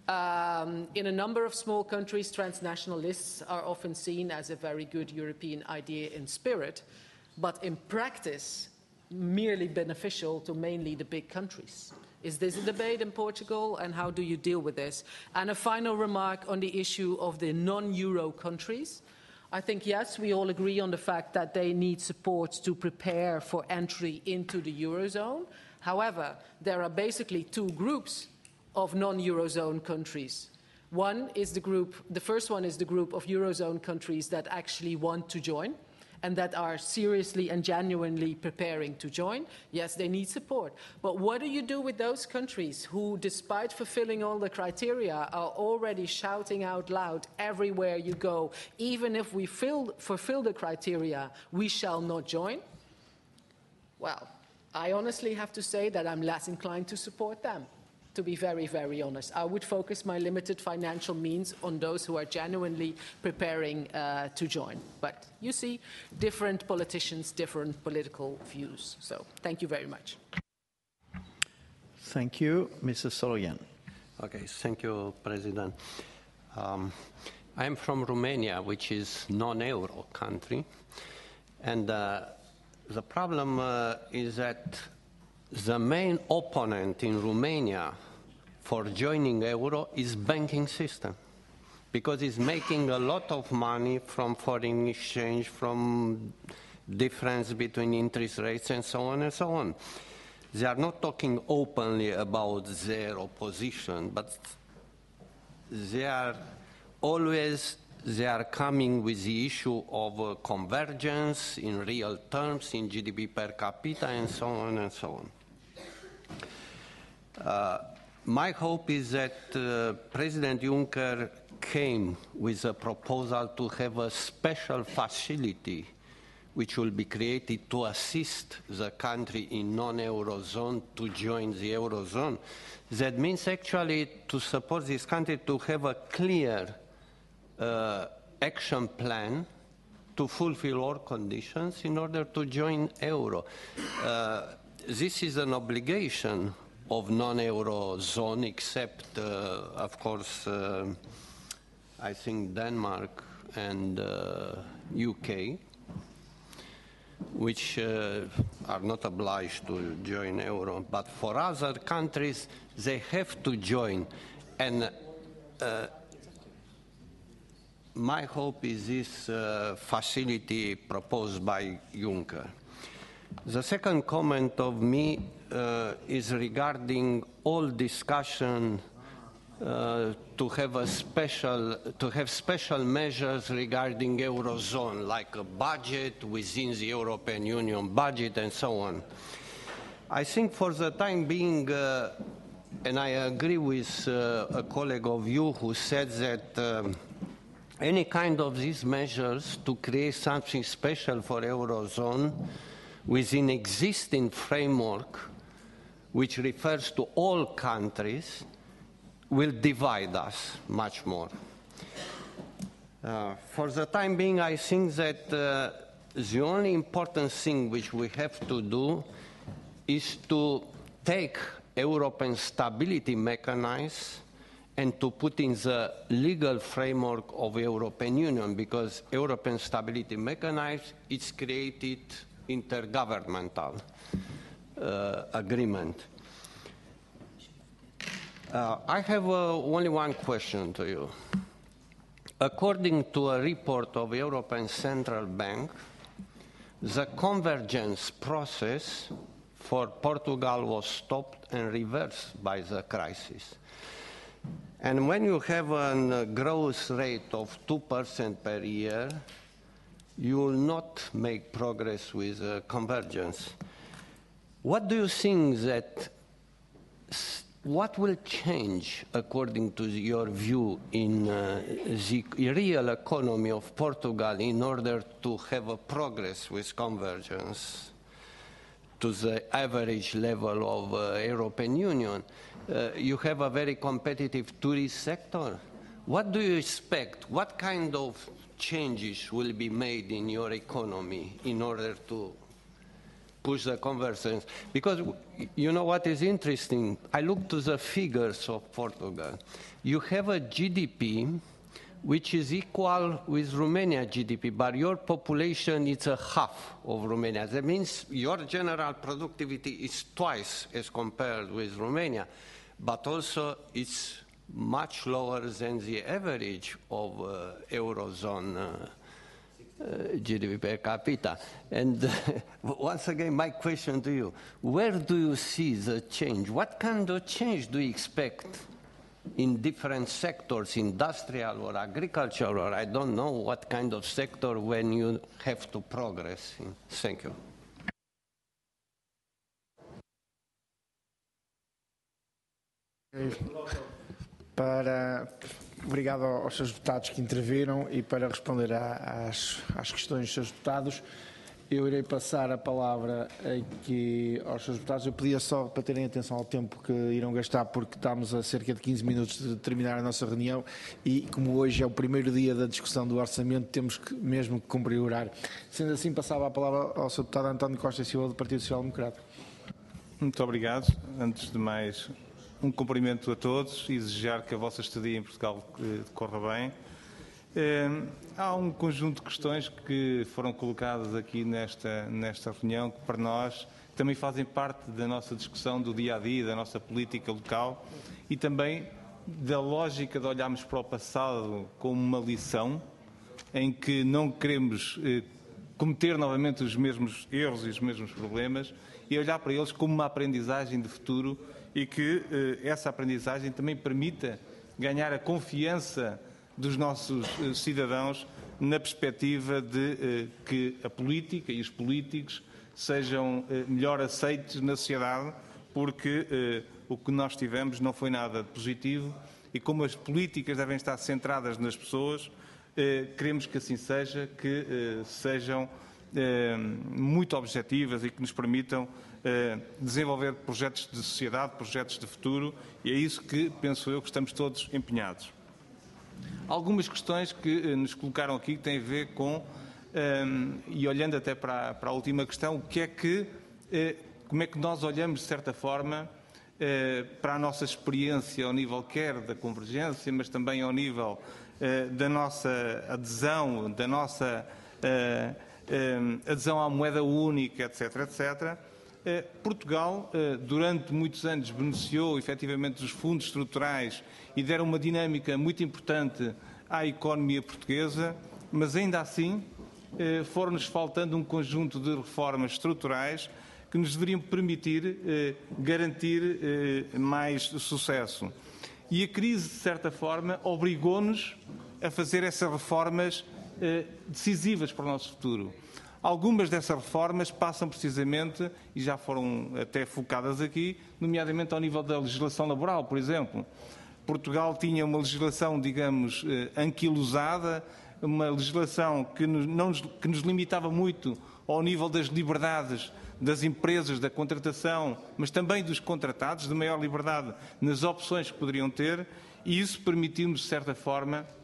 Speaker 12: Um, in a number of small countries, transnational lists are often seen as a very good European idea in spirit, but in practice merely beneficial to mainly the big countries. Is this a debate in Portugal, and how do you deal with this? And a final remark on the issue of the non-Euro countries. I think, yes, we all agree on the fact that they need support to prepare for entry into the Eurozone. However, there are basically two groups of non-Eurozone countries. One is the group, the first one is the group of Eurozone countries that actually want to join, and that are seriously and genuinely preparing to join. Yes, they need support. But what do you do with those countries who, despite fulfilling all the criteria, are already shouting out loud everywhere you go, even if we fill, fulfill the criteria, we shall not join? Well, I honestly have to say that I'm less inclined to support them. To be very, very honest, I would focus my limited financial means on those who are genuinely preparing uh, to join. But you see, different politicians, different political views. So thank you very much.
Speaker 2: Thank you. Mister Soloyan.
Speaker 13: Okay, thank you, President. Um, I'm from Romania, which is non-euro country. And uh, the problem uh, is that the main opponent in Romania for joining euro is banking system, because it's making a lot of money from foreign exchange, from difference between interest rates and so on and so on. They are not talking openly about their opposition, but they are always they are coming with the issue of uh, convergence in real terms, in G D P per capita, and so on and so on. Uh, my hope is that uh, President Juncker came with a proposal to have a special facility which will be created to assist the country in non-Eurozone to join the Eurozone. That means actually to support this country to have a clear uh, action plan to fulfill all conditions in order to join Euro. Uh, this is an obligation of non-euro zone, except, uh, of course, uh, I think Denmark and uh, U K, which uh, are not obliged to join euro. But for other countries, they have to join. And uh, my hope is this uh, facility proposed by Juncker. The second comment of me uh, is regarding all discussion uh, to have a special, to have special measures regarding Eurozone, like a budget within the European Union budget and so on. I think for the time being, uh, and I agree with uh, a colleague of you who said that um, any kind of these measures to create something special for Eurozone within existing framework, which refers to all countries, will divide us much more. Uh, for the time being, I think that uh, the only important thing which we have to do is to take European stability mechanism and to put in the legal framework of European Union, because European stability mechanism is created intergovernmental uh, agreement. Uh, I have uh, only one question to you. According to a report of European Central Bank, the convergence process for Portugal was stopped and reversed by the crisis. And when you have a growth rate of two percent per year, you will not make progress with uh, convergence. What do you think that, what will change, according to your view, in uh, the real economy of Portugal in order to have a progress with convergence to the average level of uh, European Union? Uh, you have a very competitive tourist sector. What do you expect? What kind of changes will be made in your economy in order to push the convergence? Because you know what is interesting? I look to the figures of Portugal. You have a G D P which is equal with Romania G D P, but your population is a half of Romania. That means your general productivity is twice as compared with Romania, but also it's much lower than the average of uh, Eurozone uh, uh, G D P per capita. And uh, once again, my question to you, where do you see the change? What kind of change do you expect in different sectors, industrial or agriculture, or I don't know what kind of sector when you have to progress in? Thank you.
Speaker 14: Para, obrigado aos seus deputados que interviram e para responder às, às questões dos seus deputados, eu irei passar a palavra aqui aos seus deputados. Eu pedia só para terem atenção ao tempo que irão gastar, porque estamos a cerca de quinze minutos de terminar a nossa reunião e, como hoje é o primeiro dia da discussão do orçamento, temos que, mesmo que cumprir o horário. Sendo assim, passava a palavra ao seu deputado António Costa Silva, do Partido Social Democrata.
Speaker 15: Muito obrigado. Antes de mais, um cumprimento a todos e desejar que a vossa estadia em Portugal corra bem. Há um conjunto de questões que foram colocadas aqui nesta, nesta reunião que, para nós, também fazem parte da nossa discussão do dia-a-dia, da nossa política local e também da lógica de olharmos para o passado como uma lição em que não queremos eh, cometer novamente os mesmos erros e os mesmos problemas e olhar para eles como uma aprendizagem de futuro e que eh, essa aprendizagem também permita ganhar a confiança dos nossos eh, cidadãos na perspectiva de eh, que a política e os políticos sejam eh, melhor aceitos na sociedade, porque eh, o que nós tivemos não foi nada positivo e como as políticas devem estar centradas nas pessoas, eh, queremos que assim seja, que eh, sejam eh, muito objetivas e que nos permitam eh, desenvolver projetos de sociedade, projetos de futuro, e é isso que penso eu que estamos todos empenhados. Algumas questões que nos colocaram aqui que têm a ver com, um, e olhando até para, para a última questão, o que é que, eh, como é que nós olhamos, de certa forma, eh, para a nossa experiência ao nível quer da convergência, mas também ao nível eh, da nossa adesão, da nossa eh, eh, adesão à moeda única, etc, etcétera. Eh, Portugal, eh, durante muitos anos, beneficiou efetivamente dos fundos estruturais e deram uma dinâmica muito importante à economia portuguesa, mas ainda assim eh, foram-nos faltando um conjunto de reformas estruturais que nos deveriam permitir eh, garantir eh, mais sucesso. E a crise, de certa forma, obrigou-nos a fazer essas reformas eh, decisivas para o nosso futuro. Algumas dessas reformas passam precisamente, e já foram até focadas aqui, nomeadamente ao nível da legislação laboral, por exemplo. Portugal tinha uma legislação, digamos, anquilosada, uma legislação que nos, não nos, que nos limitava muito ao nível das liberdades das empresas, da contratação, mas também dos contratados, de maior liberdade nas opções que poderiam ter, e isso permitiu-nos, de certa forma,